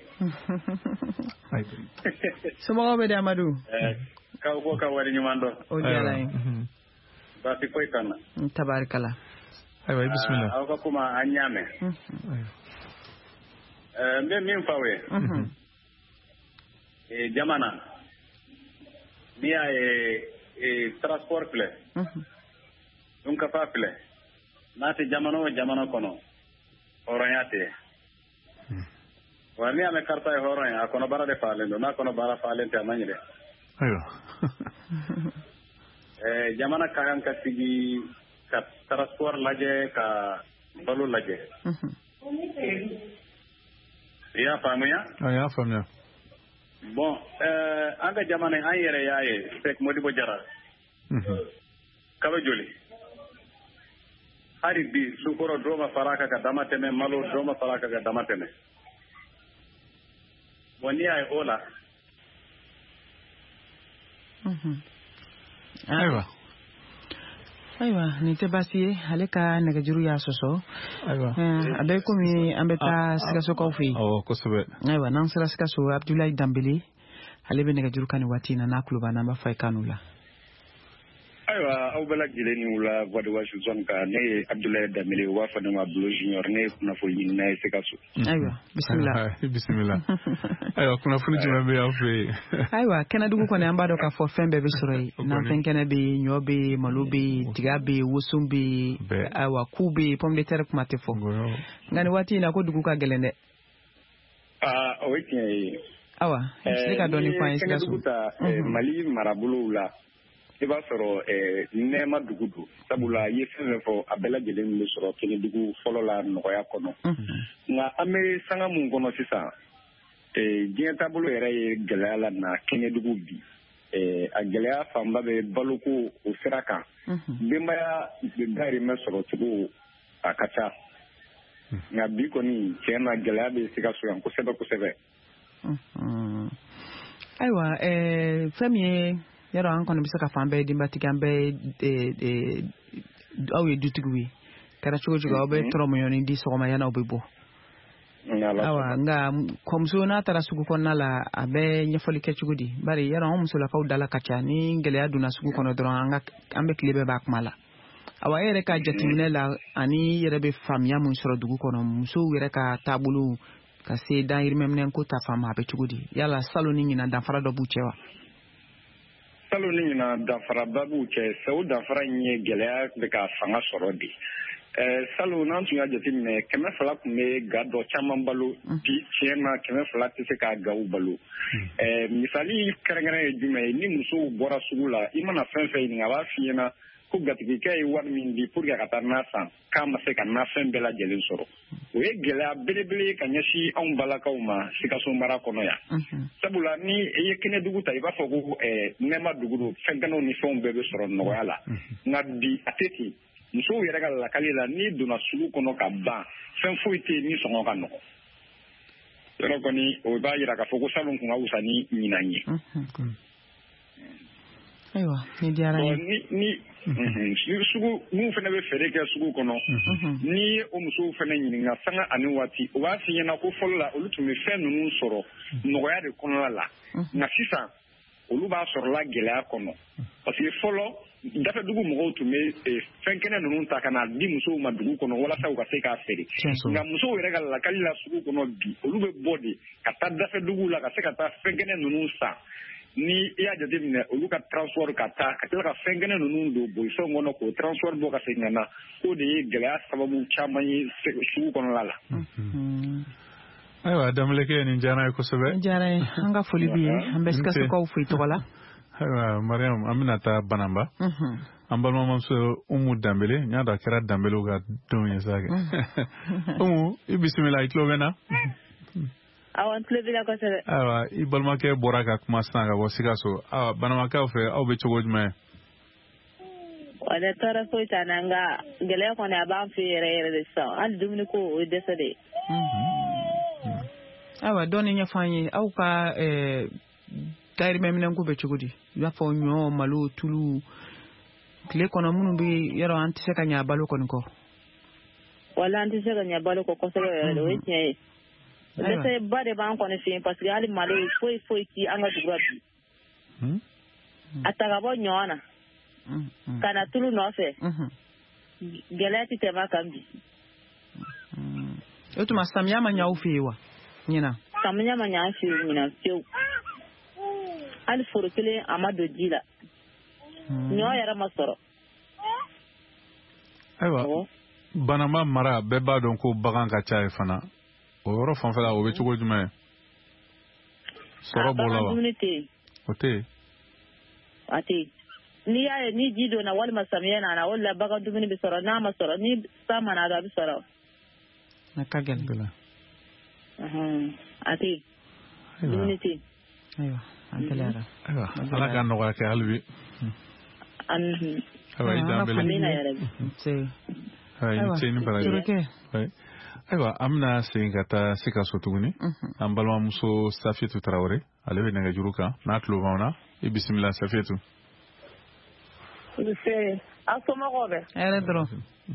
somɔgɔw bɛ di Amadu k'aw ko ka wari ɲuman dɔn o diyara n ye baasi foyi t'an na tabarikala ayiwa i bisimila aw ka kuma an y'a mɛn n bɛ min fɔ aw ye jamana n'i y'a ye transport filɛ dunkafa filɛ n'a tɛ jamana o jamana kɔnɔ hɔrɔnya tɛ wa n'i y'a mɛn karita ye hɔrɔn ye a kɔnɔbara de fagalen don n'a kɔnɔbara fagalen tɛ a man ɲi dɛ ayiwa jamana ka kan ka sigi ka transport lajɛ ka balo lajɛ i y'a faamuya a y'a faamuya bon an ka jamana an yɛrɛ y'a ye Sek Modibo Jara kalo joli hali bi sukoro dɔ ma fara kan ka dama tɛmɛ malo dɔ ma fara kan ka dama tɛmɛ bon n'i y'a ye o la ayiwa ayiwa nin tɛ baasi ye ale ka nɛgɛjuru y'a sɔsɔ ayiwa a bɛ komi an bɛ taa Sikasokaw fɛ yen awɔ kosɛbɛ ayiwa n'an sera Sikaso Abdulayi Danbele ale bɛ nɛgɛjuru kan nin waati in na n'a tulo b'an na an b'a fɔ a ye kanu la ayiwa aw bɛɛ lajɛlen ni wula voix de Washington kan ne ye Abdulayi Danbele u b'a fɔ ne ma Bulo Junior ne ye kunnafoni ɲinina ye Sikaso ayiwa bisimila bisimila ayiwa kunnafoni jumɛn bɛ y'aw fɛ yen ayiwa kɛnɛdugu kɔni an b'a dɔn k'a fɔ fɛn bɛɛ bɛ sɔrɔ yen nanfɛn kɛnɛ bɛ yen ɲɔ bɛ yen malo bɛ yen tiga bɛ yen woson bɛ yen ayiwa ku bɛ yen pomme de terre kuma tɛ fɔ nka nin waati in na ko dugu ka gɛlɛn dɛ aa o ye tiɲɛ ye awa se ka dɔɔni fɔ an ye Sikaso kɛnɛdugu ta Mali marabolow la i b'a sɔrɔ nɛɛma dugu don sabula i ye fɛn fɛn fɔ a bɛɛ lajɛlen bɛ sɔrɔ kɛnɛdugu fɔlɔ la nɔgɔya kɔnɔ nka an bɛ sanga mun kɔnɔ sisan diɲɛ taabolo yɛrɛ ye gɛlɛya la na kɛnɛdugu bi a gɛlɛya fanba bɛ baloko o sira kan denbaya dahirimɛ sɔrɔ cogo a ka ca nka bi kɔni tiɲɛ na gɛlɛya bɛ Sikaso yan kosɛbɛ kosɛbɛ ayiwa fɛn min ye yɔrɔ an kɔni bɛ se ka fɔ an bɛɛ ye denbatigi an bɛɛ aw ye dutigiw ye kɛra cogo cogo aw bɛ tɔrɔ mɔɲɔni di sɔgɔma yan'aw bɛ bɔ awa nka kɔmuso n'a taara sugu kɔnɔna la a bɛ ɲɛfɔli kɛ cogo di bari yɔrɔ an musolakaw dala ka ca ni gɛlɛya donna sugu kɔnɔ dɔrɔn an bɛ tile bɛɛ b'a kuma la awa e yɛrɛ ka jateminɛ la ani yɛrɛ bɛ faamuya mun sɔrɔ dugu kɔnɔ musow yɛrɛ ka taabolo ka se dahirimɛminɛ ko ta fan ma a bɛ cogo di yala salon ni ɲinan danfara dɔ b'u cɛ wa salon ni ɲinan danfaraba b'u cɛ o danfara in ye gɛlɛya bɛ ka fanga sɔrɔ de salon n'an tun y'a jateminɛ kɛmɛ fila tun bɛ ga dɔ caman balo bi tiɲɛ na kɛmɛ fila tɛ se k'a gaw balo misali kɛrɛnkɛrɛn ye jumɛn ye ni musow bɔra sugu la i mana fɛn fɛn ɲininka a b'a f'i ɲɛna ko gatigikɛ ye wari min di pour que a ka taa na san k'a ma se ka nafɛn bɛɛ lajɛlen sɔrɔ o ye gɛlɛya belebele ye ka ɲɛsin anw balakaw ma Sikaso mara kɔnɔ yan sabula ni i ye kɛnɛdugu ta i b'a fɔ ko nɛɛma dugu don fɛnkɛnɛw ni fɛnw bɛɛ bɛ sɔrɔ nɔgɔya la nka bi a tɛ ten musow yɛrɛ ka lakali la n'i donna sugu kɔnɔ ka ban fɛn foyi tɛ yen ni sɔngɔ ka nɔgɔ yɔrɔ kɔni o b'a jira k'a fɔ ko salon kun ka wusa ni ɲinan ye Aiwa, ni diyara ye. Ni ni sugu mun fana bɛ fɛɛrɛ kɛ sugu kɔnɔ ni o musow fana ɲininka sanga ani waati o b'a f'i ɲɛna ko fɔlɔ la olu tun bɛ fɛn ninnu sɔrɔ nɔgɔya de kɔnɔna la nka sisan olu b'a sɔrɔla gɛlɛya kɔnɔ parce que fɔlɔ dafe dugu mɔgɔw tun bɛ fɛn kɛnɛ ninnu ta ka na di musow ma dugu kɔnɔ walasa u ka se k'a feere nka musow yɛrɛ ka lakali la sugu kɔnɔ bi olu bɛ bɔ de ka taa dafe dugu la ka se ka taa fɛn kɛnɛ ninnu san ni i y'a jateminɛ olu ka transport ka taa ka tila ka fɛn kɛnɛ ninnu don bolifɛnw kɔnɔ k'o transport bɔ ka segin ka na o de ye gɛlɛya sababu caman ye sugu kɔnɔla la. Ayiwa Danbɛlɛkɛ nin diyara n ye kosɛbɛ. Nin diyara n ye an ka foli b'i ye an bɛ Sikasokaw fo i tɔgɔ la. Ayiwa Mariam an bɛna taa Bananba. An balimamuso Umu Danbɛlɛ n y'a dɔn a kɛra Danbɛlɛw ka don ye sa kɛ. Umu i bisimila i tulo bɛ n na. Awɔ n tulo b'i la kosɛbɛ. Ayiwa i balimakɛ bɔra ka kuma sisan ka bɔ Sikaso. Ayiwa Bananbakaw fɛ aw bɛ cogo jumɛn? Wala tɔɔrɔ foyi t'an na nka gɛlɛya kɔni a b'an fɛ yɛrɛ yɛrɛ de sisan hali dumuni ko o ye dɛsɛ de ye. Ayiwa dɔɔni ɲɛfɔ an ye aw ka dayirimɛ minɛnko bɛ cogo di i b'a fɔ ɲɔ malo tulu tile kɔnɔ minnu bɛ yɔrɔ an tɛ se ka ɲɛ balo kɔni kɔ. Wala an tɛ se ka ɲɛ balo kɔ kosɛbɛ yɛrɛ de o ye tiɲɛ ye. Dɛsɛ ba de b'an kɔni fɛ yen parce que hali malo foyi foyi ti an ka dugu la bi. A ta ka bɔ ɲɔ na ka na tulu nɔfɛ gɛlɛya tɛ tɛmɛ a kan bi. O tuma samiya ma ɲɛ aw fɛ yen wa ɲinan? Samiya ma ɲɛ an fɛ yen ɲinan fiyewu hali foro kelen a ma don ji la ɲɔ yɛrɛ ma sɔrɔ. Ayiwa Bananba mara bɛɛ b'a dɔn ko bagan ka ca ye fana o yɔrɔ fanfɛla o bɛ cogo jumɛn? Sɔrɔ b'o la wa? Dumuni tɛ yen. O tɛ yen? A tɛ yen. N'i y'a ye ni ji donna walima samiya nana o de la bagan dumuni bɛ sɔrɔ n'a ma sɔrɔ ni san ma na a bɛ sɔrɔ. A ka gɛlɛn. A tɛ yen. Dumuni tɛ yen. Ayiwa a gɛlɛyara. Ayiwa Ala ka nɔgɔya kɛ hali bi. Ayiwa i Danbɛlɛ. Ayiwa i ce ni baraji. Ayiwa an bɛna segin ka taa Sikaso tuguni an balimamuso Safiyatu Tarawele ale bɛ nɛgɛjuru kan n'a tulo b'anw na i bisimila Safiyatu. Nse aw somɔgɔw bɛ. Hɛrɛ dɔrɔn.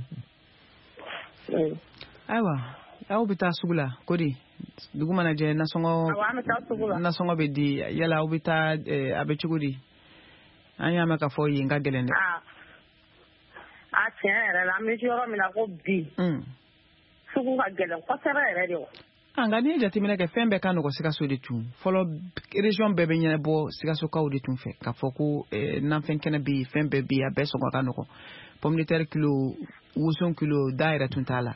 Ayiwa aw bɛ taa sugu la ko di dugu mana jɛ nasɔngɔ nasɔngɔ bɛ di yala aw bɛ taa a bɛ cogo di an y'a mɛn k'a fɔ yen ka gɛlɛn dɛ. A tiɲɛ yɛrɛ la an bɛ yɔrɔ min na ko bi sugu ka gɛlɛn kosɛbɛ yɛrɛ de. Nka n'i ye jateminɛ kɛ fɛn bɛɛ ka nɔgɔ Sikaso de tun fɔlɔ région bɛɛ bɛ ɲɛnabɔ Sikasokaw de tun fɛ k'a fɔ ko nanfɛn kɛnɛ bɛ yen fɛn bɛɛ bɛ yen a bɛɛ sɔngɔ ka nɔgɔ pomme de terre kilo woson kilo da yɛrɛ tun t'a la.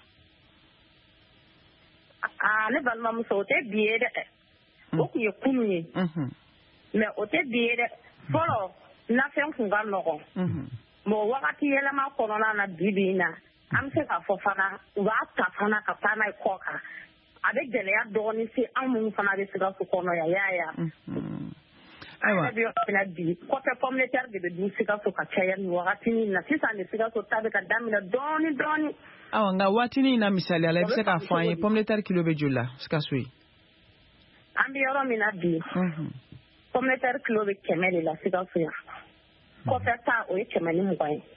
Aa ne balimamuso o tɛ bi ye dɛ o tun ye kunun ye mɛ o tɛ bi ye dɛ fɔlɔ nanfɛn tun ka nɔgɔ mɛ wagati yɛlɛma kɔnɔna na bi bi in na an bɛ se k'a fɔ fana u b'a ta fana ka taa n'a ye kɔ kan. A bɛ gɛlɛya dɔɔnin se an minnu fana bɛ Sikaso kɔnɔ yan y'a ye. Ayiwa. An bɛ yɔrɔ min na bi kɔfɛ pomme de terre de bɛ dun Sikaso ka caya nin wagati na sisan de Sikaso ta bɛ ka daminɛ dɔɔnin dɔɔnin. Awɔ nka waatinin in na misaliya la i bɛ se k'a fɔ an ye pomme de terre kilo bɛ joli la Sikaso ye? An bɛ yɔrɔ min na bi pomme de terre kilo bɛ kɛmɛ de la Sikaso yan kɔfɛ ta o ye kɛmɛ ni mugan ye.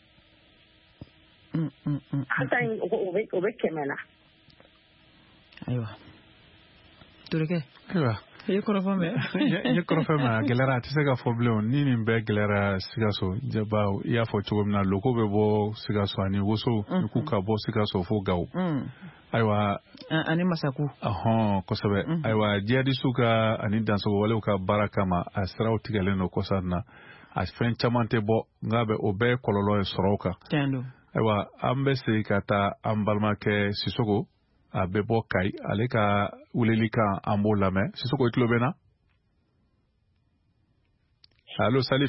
Sisan o bɛ kɛmɛ la. Ayiwa Torokɛ. Ayiwa i ye kɔrɔfɔ mɛn. N ye kɔrɔfɔ mɛn a gɛlɛyara a tɛ se ka fɔ bilen ni nin bɛɛ gɛlɛyara Sikaso jaba i y'a fɔ cogo min na loko bɛ bɔ Sikaso ani woso k'u ka bɔ Sikaso fo Gawo. Ayiwa ani Masaku. Ɔhɔn kosɛbɛ ayiwa jihadisu ka ani dansogowalew ka baara kama a siraw tigɛlen don kɔsa na a fɛn caman tɛ bɔ nka bɛ o bɛɛ kɔlɔlɔ ye sɔrɔw kan. Tiɲɛ don. Ayiwa an bɛ segin ka taa an balimakɛ Sisoko a bɛ bɔ Kayi ale ka weleli kan an b'o lamɛn Sisoko i tulo bɛ na? Allo Salif.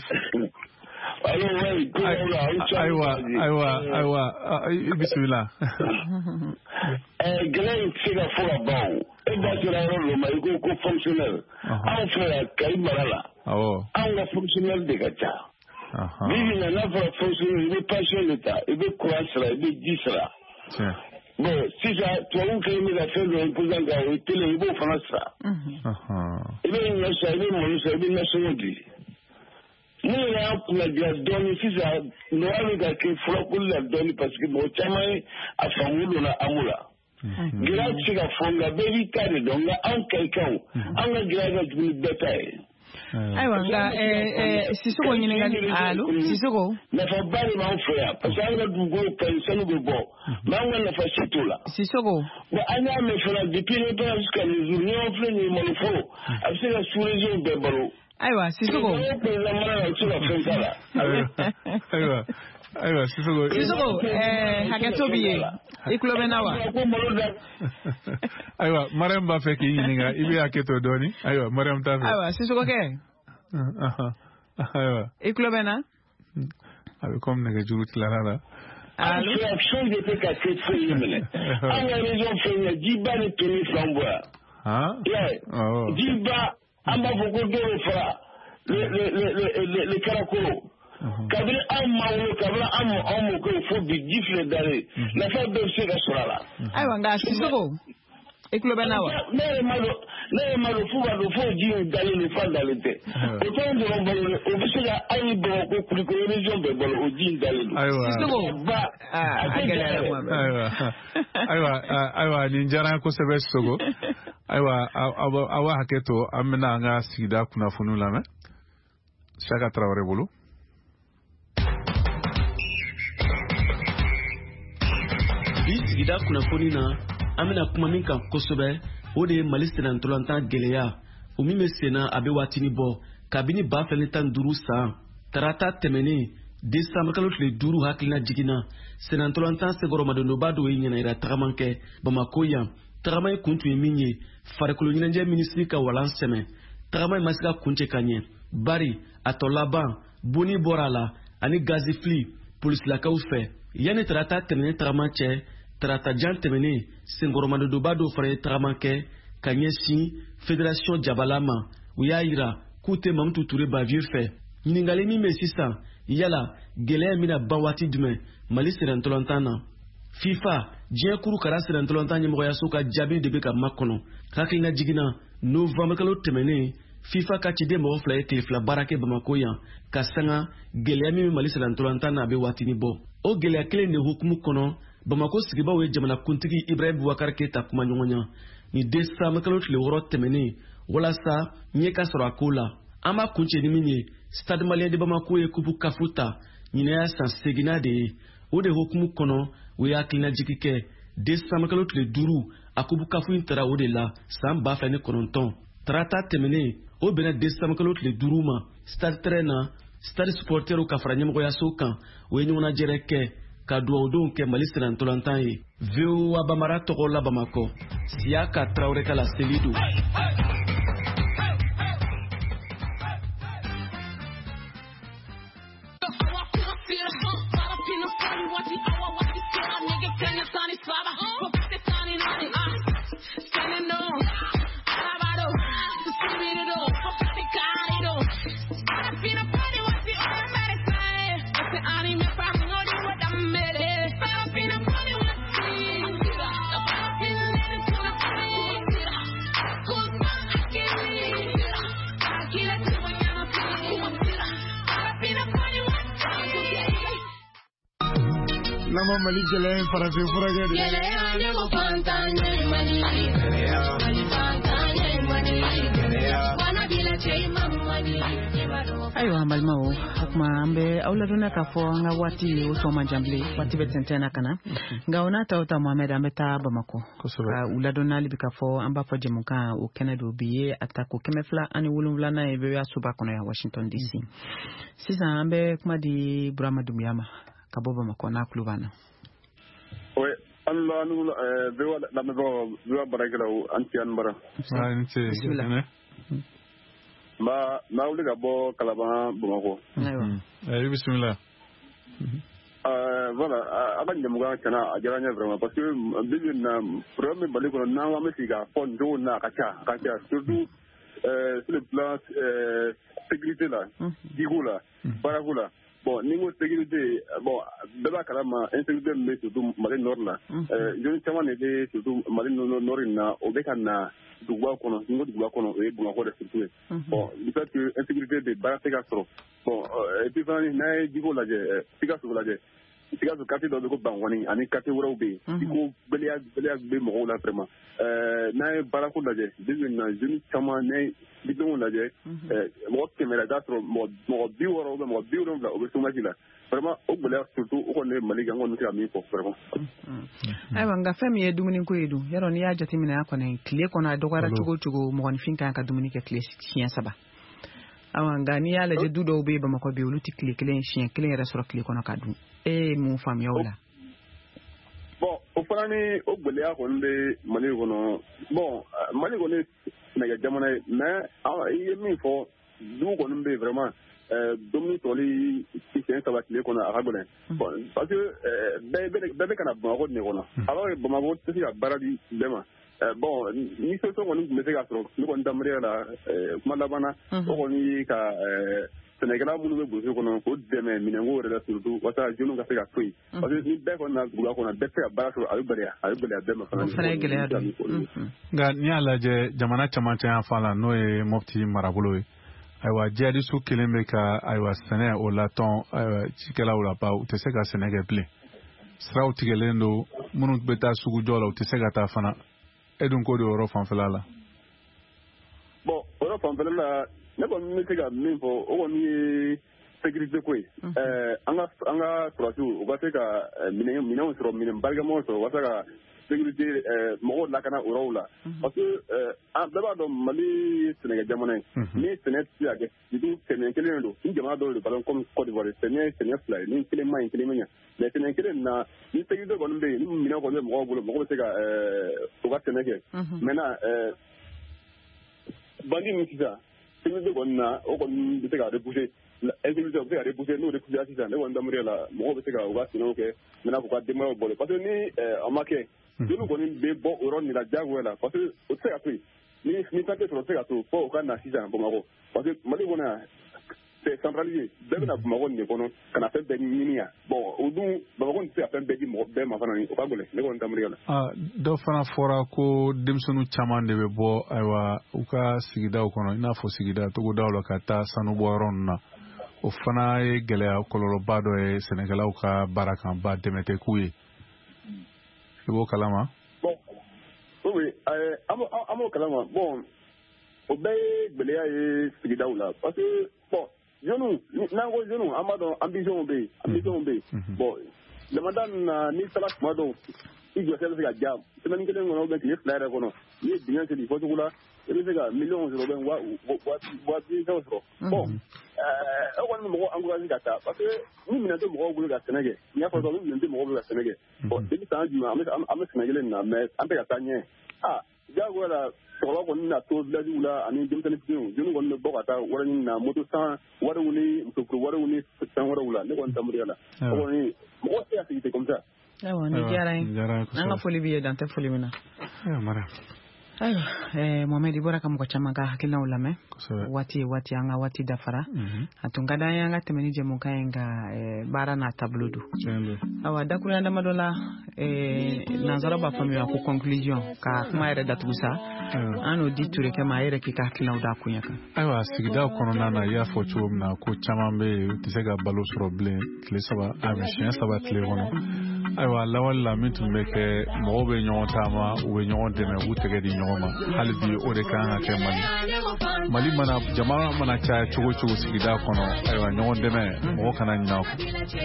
Ayiwa ayiwa ayiwa i bisimila. Gɛlɛya in tɛ se ka fɔ ka ban o e da sera yɔrɔ dɔ ma i ko ko fonctionnaire anw fɛ yan Kayi mara la anw ka fonctionnaire de ka ca. Bi bi in na n'a fɔra fonctionnaire i bɛ pension de ta i bɛ courant sara i bɛ ji sara. Bon sisan tubabu kelen bɛ ka fɛn dɔ imposer kan o ye télé i b'o fana sara. I bɛ ɲɔ san i bɛ malo san i bɛ nasɔngɔ di. mun y'a kunna diya dɔɔni sisan nɔgɔya bɛ ka kɛ furakoli la dɔɔni parce que mɔgɔ caman ye a faamu donna amu la gɛlɛya tɛ se ka fɔ nka bɛɛ b'i ta de dɔn nka anw kɛlɛkɛw an ka gɛlɛya ka jugu ni bɛɛ ta ye. ayiwa nka Sisoko ɲininkali alo Sisoko nafaba de b'an fɛ yan parce que an ka dugukolo ka ɲi sanu bɛ bɔ mais an ka nafa si t'o la. Sisoko bon an y'a mɛn fana depuis l'indépendance jusqu'à nos jours ɲɔgɔn filɛ nin ye maloforo a bɛ se ka sous-région bɛɛ balo. ayiwa Sisoko ayiwa ayiwa Sisoko Sisoko hakɛto b'i ye i tulo bɛ n na wa. ayiwa Mariam b'a fɛ k'i ɲininka i bɛ hakɛto dɔɔni ayiwa Mariam t'a fɛ. ayiwa Sisoko kɛ ayiwa i tulo bɛ n na. a bɛ komi nɛgɛjuru tilala la. An fɛ fɛn de tɛ ka kɛ foyi ye minɛ an ka région fɛn ye jiba ni toni filan bɔ yan jiba an b'a fɔ ko dɔw fara le karakoro kabini an ma wolo kabini an ma an mɔ ko fo bi ji filɛ dare nafa bɛɛ bɛ se ka sɔrɔ a la. ayiwa nka Sisoko i tulo bɛ n na wa. ne ye ma dɔn ne ye ma dɔn fo b'a dɔn fo ji in dalen don fa dalen tɛ o tɔn dɔrɔn balo o bɛ se ka an ye Bamakɔ Kulikoro région bɛɛ balo o ji in dalen don. ayiwa ba a gɛlɛyara kuma bɛɛ. ayiwa ayiwa ayiwa nin diyara n ye kosɛbɛ Sisoko ayiwa aw b'a hakɛto an bɛna an ka sigida kunnafoniw lamɛn Saka Tarawele bolo. bi sigida kunnafoni na an bɛna kuma min kan kosɛbɛ o de ye Mali senna ntolantan gɛlɛya o min bɛ senna a bɛ waatini bɔ kabini ba fila ni tan duuru san tarata tɛmɛnen desanburu kalo tile duuru hakilina jiginna senna ntolantan senkɔrɔmadondoba dɔw ye ɲɛnayira tagaman kɛ Bamako yan tagama in kun tun ye min ye farikolo ɲɛnajɛ minisiri ka walan sɛmɛ tagama in ma se ka kuncɛ ka ɲɛ bari a tɔ laban bonni bɔra a la ani gazi fili polisilakaw fɛ yanni tarata tɛmɛnen tagama cɛ tarata jan tɛmɛnen senkɔrɔmadondoba dɔw fana ye tagama kɛ ka ɲɛsin fédération jabala ma u y'a yira k'u tɛ Mamutu Ture Bavier fɛ ɲininkali min bɛ sisan yala gɛlɛya mina ban waati jumɛn Mali senna ntolantan na FIFA diɲɛ kuru kara senna ntolantan ɲɛmɔgɔyaso ka jaabi de bɛ ka makɔnɔ hakilina jiginna novembre kalo tɛmɛnen FIFA ka ciden mɔgɔ fila ye tile fila baara kɛ Bamako yan ka sanga gɛlɛya min bɛ Mali senna ntolantan na a bɛ waatini bɔ o gɛlɛya kelen de hukumu kɔnɔ Bamako sigibaw ye jamanakuntigi Ibrahim Boubacar Keita kuma ɲɔgɔn ɲa ni desanburu kalo tile wɔɔrɔ tɛmɛnen walasa ɲɛ ka sɔrɔ a ko la an b'a kuncɛ ni min ye Stade Malien de Bamako ye kupu kafu ta ɲinɛya san seginna de ye o de hukumu kɔnɔ u ye hakilinajigi kɛ desanburu kalo tile duuru a kupu kafu in tara o de la san ba fila ni kɔnɔntɔn tarata tɛmɛnen o bɛnna desanburu kalo tile duuru ma Stade Terrain na Stade supporteru ka fara ɲɛmɔgɔyaso kan o ye ɲɔgɔnnajɛrɛ kɛ ka duwawudenw kɛ Mali senna ntolantan ye V O A Bamara tɔgɔ la Bamakɔ Siyaka Tarawele ka la seli don. Nama Mali gɛlɛya in farafin furakɛ de. Gɛlɛya ne ko fantan ye Mali. Gɛlɛya. Mali fantan ye Mali. Gɛlɛya. Bana bila cɛ i ma Mali. ayiwa an balimaw o tuma an bɛ aw ladɔnniya k'a fɔ an ka waati o tɔ man jan bilen waati bɛ tɛntɛn na ka na nka o n'a ta o ta Mohamed an bɛ taa Bamako ka u ladɔnniya hali bi k'a fɔ an b'a fɔ jɛmukan o kɛnɛ don bi ye a ta ko kɛmɛ fila ani wolonwulanan ye bɛɛ soba kɔnɔ yan Washington D C sisan an bɛ kuma di Burama Dumbuya ma ka bɔ Bamako n'a tulo b'an na. Oui, Allah nous euh vewa la mebo vewa barakela antian bara. Ah, ni ce. Bismillah. Ba na wuli ka bɔ Kalaban Bamako. Ayiwa. Eh bismillah. Euh voilà, a ka ɲɛmɔgɔya kana a diyara n ye vraiment parce que bibi na problème Mali kɔnɔ n'an ko an bɛ sigi k'a fɔ nin cogo na a ka ca a ka ca surtout euh sur le plan euh sécurité la, jiko la, baarako la. bon ni ko sécurité bon bɛɛ b'a kalama insécurité min bɛ surtout Mali nord la jeunes caman de bɛ surtout Mali nord in na o bɛ ka na duguba kɔnɔ ni ko duguba kɔnɔ o ye Bamakɔ de surtout ye bon du fait que insécurité de baara tɛ ka sɔrɔ bon et puis fana n'a ye Diko lajɛ Sikaso lajɛ Sikaso quartier dɔ bɛ ko Bangɔni ani quartier wɛrɛw bɛ yen Diko bɛlɛya bɛlɛya bɛ mɔgɔw la vraiment n'a ye baarako lajɛ depuis na jeunes caman n'a ye diplôme lajɛ mɔgɔ kɛmɛ la i t'a sɔrɔ mɔgɔ bi wɔɔrɔ ou bien mɔgɔ bi wolonwula o bɛ chômage la vraiment o gɛlɛya surtout o kɔni ye Mali kan n kɔni bɛ se ka min fɔ vraiment. Ayiwa nka fɛn min ye dumuni ko ye dun yarɔ n'i y'a jateminɛ a kɔni tile kɔnɔ a dɔgɔyara cogo o cogo mɔgɔninfin kan ka dumuni kɛ tile siɲɛ saba awa nka n'i y'a lajɛ du dɔw bɛ yen Bamakɔ bi olu tɛ tile kelen siɲɛ kelen yɛrɛ sɔrɔ tile kɔnɔ ka dun e ye mun faamuya o la. Bon o fana ni o gɛlɛya kɔni bɛ Mali kɔnɔ bon Mali kɔni ye sɛnɛkɛ jamana ye mais i ye min fɔ dugu kɔni bɛ yen vraiment dumuni tɔli siɲɛ saba tile kɔnɔ a ka gɛlɛn bon parce que bɛɛ bɛ ka na Bamakɔ de kɔnɔ alors que Bamakɔ tɛ se ka baara di bɛɛ ma bon ni solution kɔni tun bɛ se ka sɔrɔ ne kɔni damariya la kuma laban na o kɔni ka sɛnɛkɛla minnu bɛ boso kɔnɔ k'o dɛmɛ minɛnko yɛrɛ la surtout walasa jeunes ka se ka to yen parce que ni bɛɛ kɔni na duguba kɔnɔ bɛɛ tɛ se ka baara sɔrɔ a bɛ gɛlɛya a bɛ gɛlɛya bɛɛ ma fana. O fana ye gɛlɛya dɔ ye. Nka n'i y'a lajɛ jamana camancɛ yan fan la n'o ye Mopti marabolo ye ayiwa jihadisu kelen bɛ ka ayiwa sɛnɛ o la tɔn ayiwa cikɛlaw la ba u tɛ se ka sɛnɛ kɛ bilen siraw tigɛlen don minnu bɛ taa sugujɔ la u tɛ se ka taa fana e dun ko de yɔrɔ fanfɛla la. Bon o yɔrɔ fanfɛla la ne kɔni bɛ se ka min fɔ o kɔni ye sécurité ko ye an ka an ka sɔrɔsiw u ka se ka minɛnw sɔrɔ minɛn barikamaw sɔrɔ walasa ka sécurité mɔgɔw lakana o yɔrɔw la parce que bɛɛ b'a dɔn Mali ye sɛnɛkɛ jamana ye ni sɛnɛ tɛ se ka kɛ surtout sɛnɛ kelen de don ni jamana dɔw de b'a dɔn comme Côte d'Ivoire sɛnɛ ye sɛnɛ fila ye ni kelen ma ɲi kelen ma ɲa mais sɛnɛ kelen na ni sécurité kɔni bɛ yen ni minɛn kɔni bɛ mɔgɔw bolo mɔgɔw bɛ se ka u ka sɛnɛ kɛ maintenant bandi min sisan sécurité kɔni na o kɔni bɛ se ka repousser insécurité bɛ se ka repousser n'o repousser sisan ne kɔni damariya la mɔgɔw bɛ se ka u ka sɛnɛw kɛ maintenant k'u ka denbayaw balo parce que ni a ma kɛ jeunes kɔni bɛ bɔ o yɔrɔ nin la diyagoya la parce que o tɛ se ka to yen ni ni fɛn tɛ sɔrɔ o tɛ se ka to fo o ka na sisan Bamakɔ parce que Mali kɔnɔ yan c'est centralisé bɛɛ bɛ na Bamakɔ nin de kɔnɔ ka na fɛn bɛɛ ɲini yan bon o dun Bamakɔ nin tɛ se ka fɛn bɛɛ di mɔgɔ bɛɛ ma fana o ka gɛlɛn ne kɔni damariya la. Dɔ fana fɔra ko denmisɛnninw caman de bɛ bɔ ayiwa u ka sigidaw kɔnɔ i n'a fɔ sigida togodaw la ka taa sanu bɔ yɔrɔ ninnu na o fana ye gɛlɛya kɔlɔlɔba dɔ ye sɛnɛkɛlaw ka baara kan ba dɛmɛ tɛ k'u ye i b'o kalama. Bon oui an b'o kalama bon o bɛɛ ye gɛlɛya ye sigidaw la parce que bon jeunes n'an ko jeunes an b'a dɔn ambition bɛ yen ambition bɛ yen bon damada ninnu na n'i taara tuma dɔw i jɔsɛ bɛ se ka diya semaine kelen kɔnɔ ou bien tile fila yɛrɛ kɔnɔ n'i ye dingɛ seni fɔ sugu la i bɛ se ka miliyɔn sɔrɔ ou bien waati fɛnw sɔrɔ bon e kɔni bɛ mɔgɔw encouragé ka taa parce que ni minɛn tɛ mɔgɔw bolo ka sɛnɛ kɛ n y'a fɔ dɔrɔn ni minɛn tɛ mɔgɔw bolo ka sɛnɛ kɛ bon depuis san jumɛn an bɛ sɛnɛ kelen nin na mais an tɛ ka taa ɲɛ ah diyagoya la cɛkɔrɔba kɔni bɛna to villages la ani denmisɛnnin fitininw jeunes kɔni bɛ bɔ ka taa wari ɲini na moto san wariw ni musofuru wariw ni fɛn wɛrɛw la ne kɔni damariya la o kɔni mɔgɔ tɛ ka sigi ten comme ça. Ayiwa ni diyara n ye an ka foli b'i ye dan tɛ foli min na. Ayiwa Mohamed i bɔra ka mɔgɔ caman ka hakilinaw lamɛn waati ye waati an ka waati dafara a tun ka d'an ye an ka tɛmɛ ni jɛmukan ye nka baara n'a taabolo don awa dakuruya damadɔ la nansara b'a faamuya ko conclusion ka kuma yɛrɛ datugu sa an n'o di Turekɛ ma a yɛrɛ k'i ka hakilinaw d'a kun ɲɛ kan. Ayiwa sigidaw kɔnɔna na i y'a fɔ cogo min na ko caman bɛ yen u tɛ se ka balo sɔrɔ bilen tile saba a bɛ siɲɛ saba tile kɔnɔ ayiwa lawali la min tun bɛ kɛ mɔgɔw bɛ ɲɔgɔn taama u bɛ ɲɔgɔn dɛmɛ u b'u tɛgɛ di ɲɔgɔn ma hali bi o de kan ka kɛ Mali Mali mana jamana mana caya cogo cogo sigida kɔnɔ ayiwa ɲɔgɔn dɛmɛ mɔgɔ kana ɲinɛ o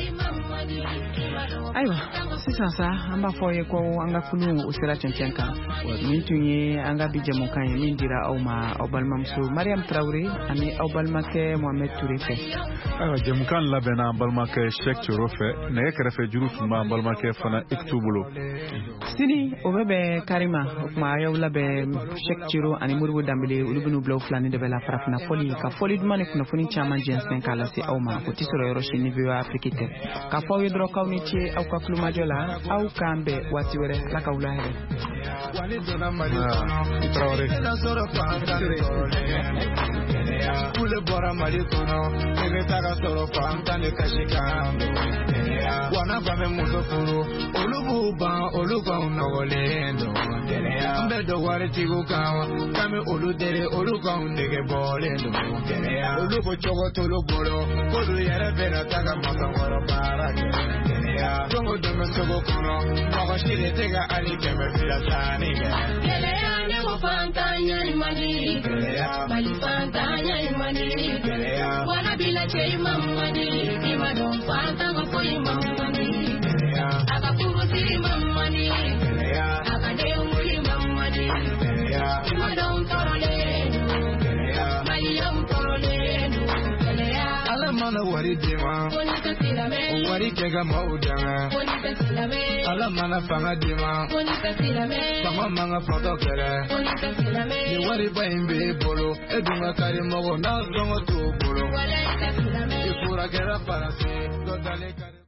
ayiwa sisan sa an b'a fɔ ye ko an ka kulu o sera cɛncɛn kan min tun ye an ka bi jɛmukan ye min dira aw ma aw balimamuso Mariam Traoré ani aw balimakɛ Mohamed Ture fɛ ayiwa jɛmukan labɛnna an balimakɛ Cheikh Coro fɛ nɛgɛ kɛrɛfɛ juru tun b'an balimakɛ fana Ikutu bolo sini o bɛ bɛn Karima o tuma a y'aw labɛn Cheikh Coro ani Moribo Danbele olu bɛn'u bila u fila ni de bɛ la farafina fɔli ka fɔli duman ni kunnafoni caman jɛnsɛn k'a lase aw ma o tɛ sɔrɔ yɔrɔ si ni V O A Afrique tɛ k'a fɔ aw ye dɔrɔn k'aw ni ce aw ka kulumajɔ la aw k'an bɛn waati wɛrɛ Ala k'aw lahɛrɛ. Kule bora mali kono ebe taga soro fanta ne kashikando wana fame muso furu olubu ba oluka unogolendo mbedo wari tigu kawa kame olu dere oluka undege bolendo oluko chogo tolo bolo kodu yere bena taga makangoro para Tongo dume sogo kono Mago shile tega ali keme fila sani Gelea nemo fantanya imani Gelea Mali fantanya imani Gelea Wana bila che mamani Ima don fanta mako imamani Gelea Aga kurusi mamani Gelea Aga neumuri mamani Gelea Ima don torole Gelea Mali yam torole Gelea Ala mana wari dima Bonita silame Wari kega maudanga Bonita silame Ala mana fanga dima Bonita silame Sama manga foto kere Bonita silame Ni wari ba imbe bolo Edunga kari mogo na zongo tu bolo Bonita silame Ifura kera para se Dodale kare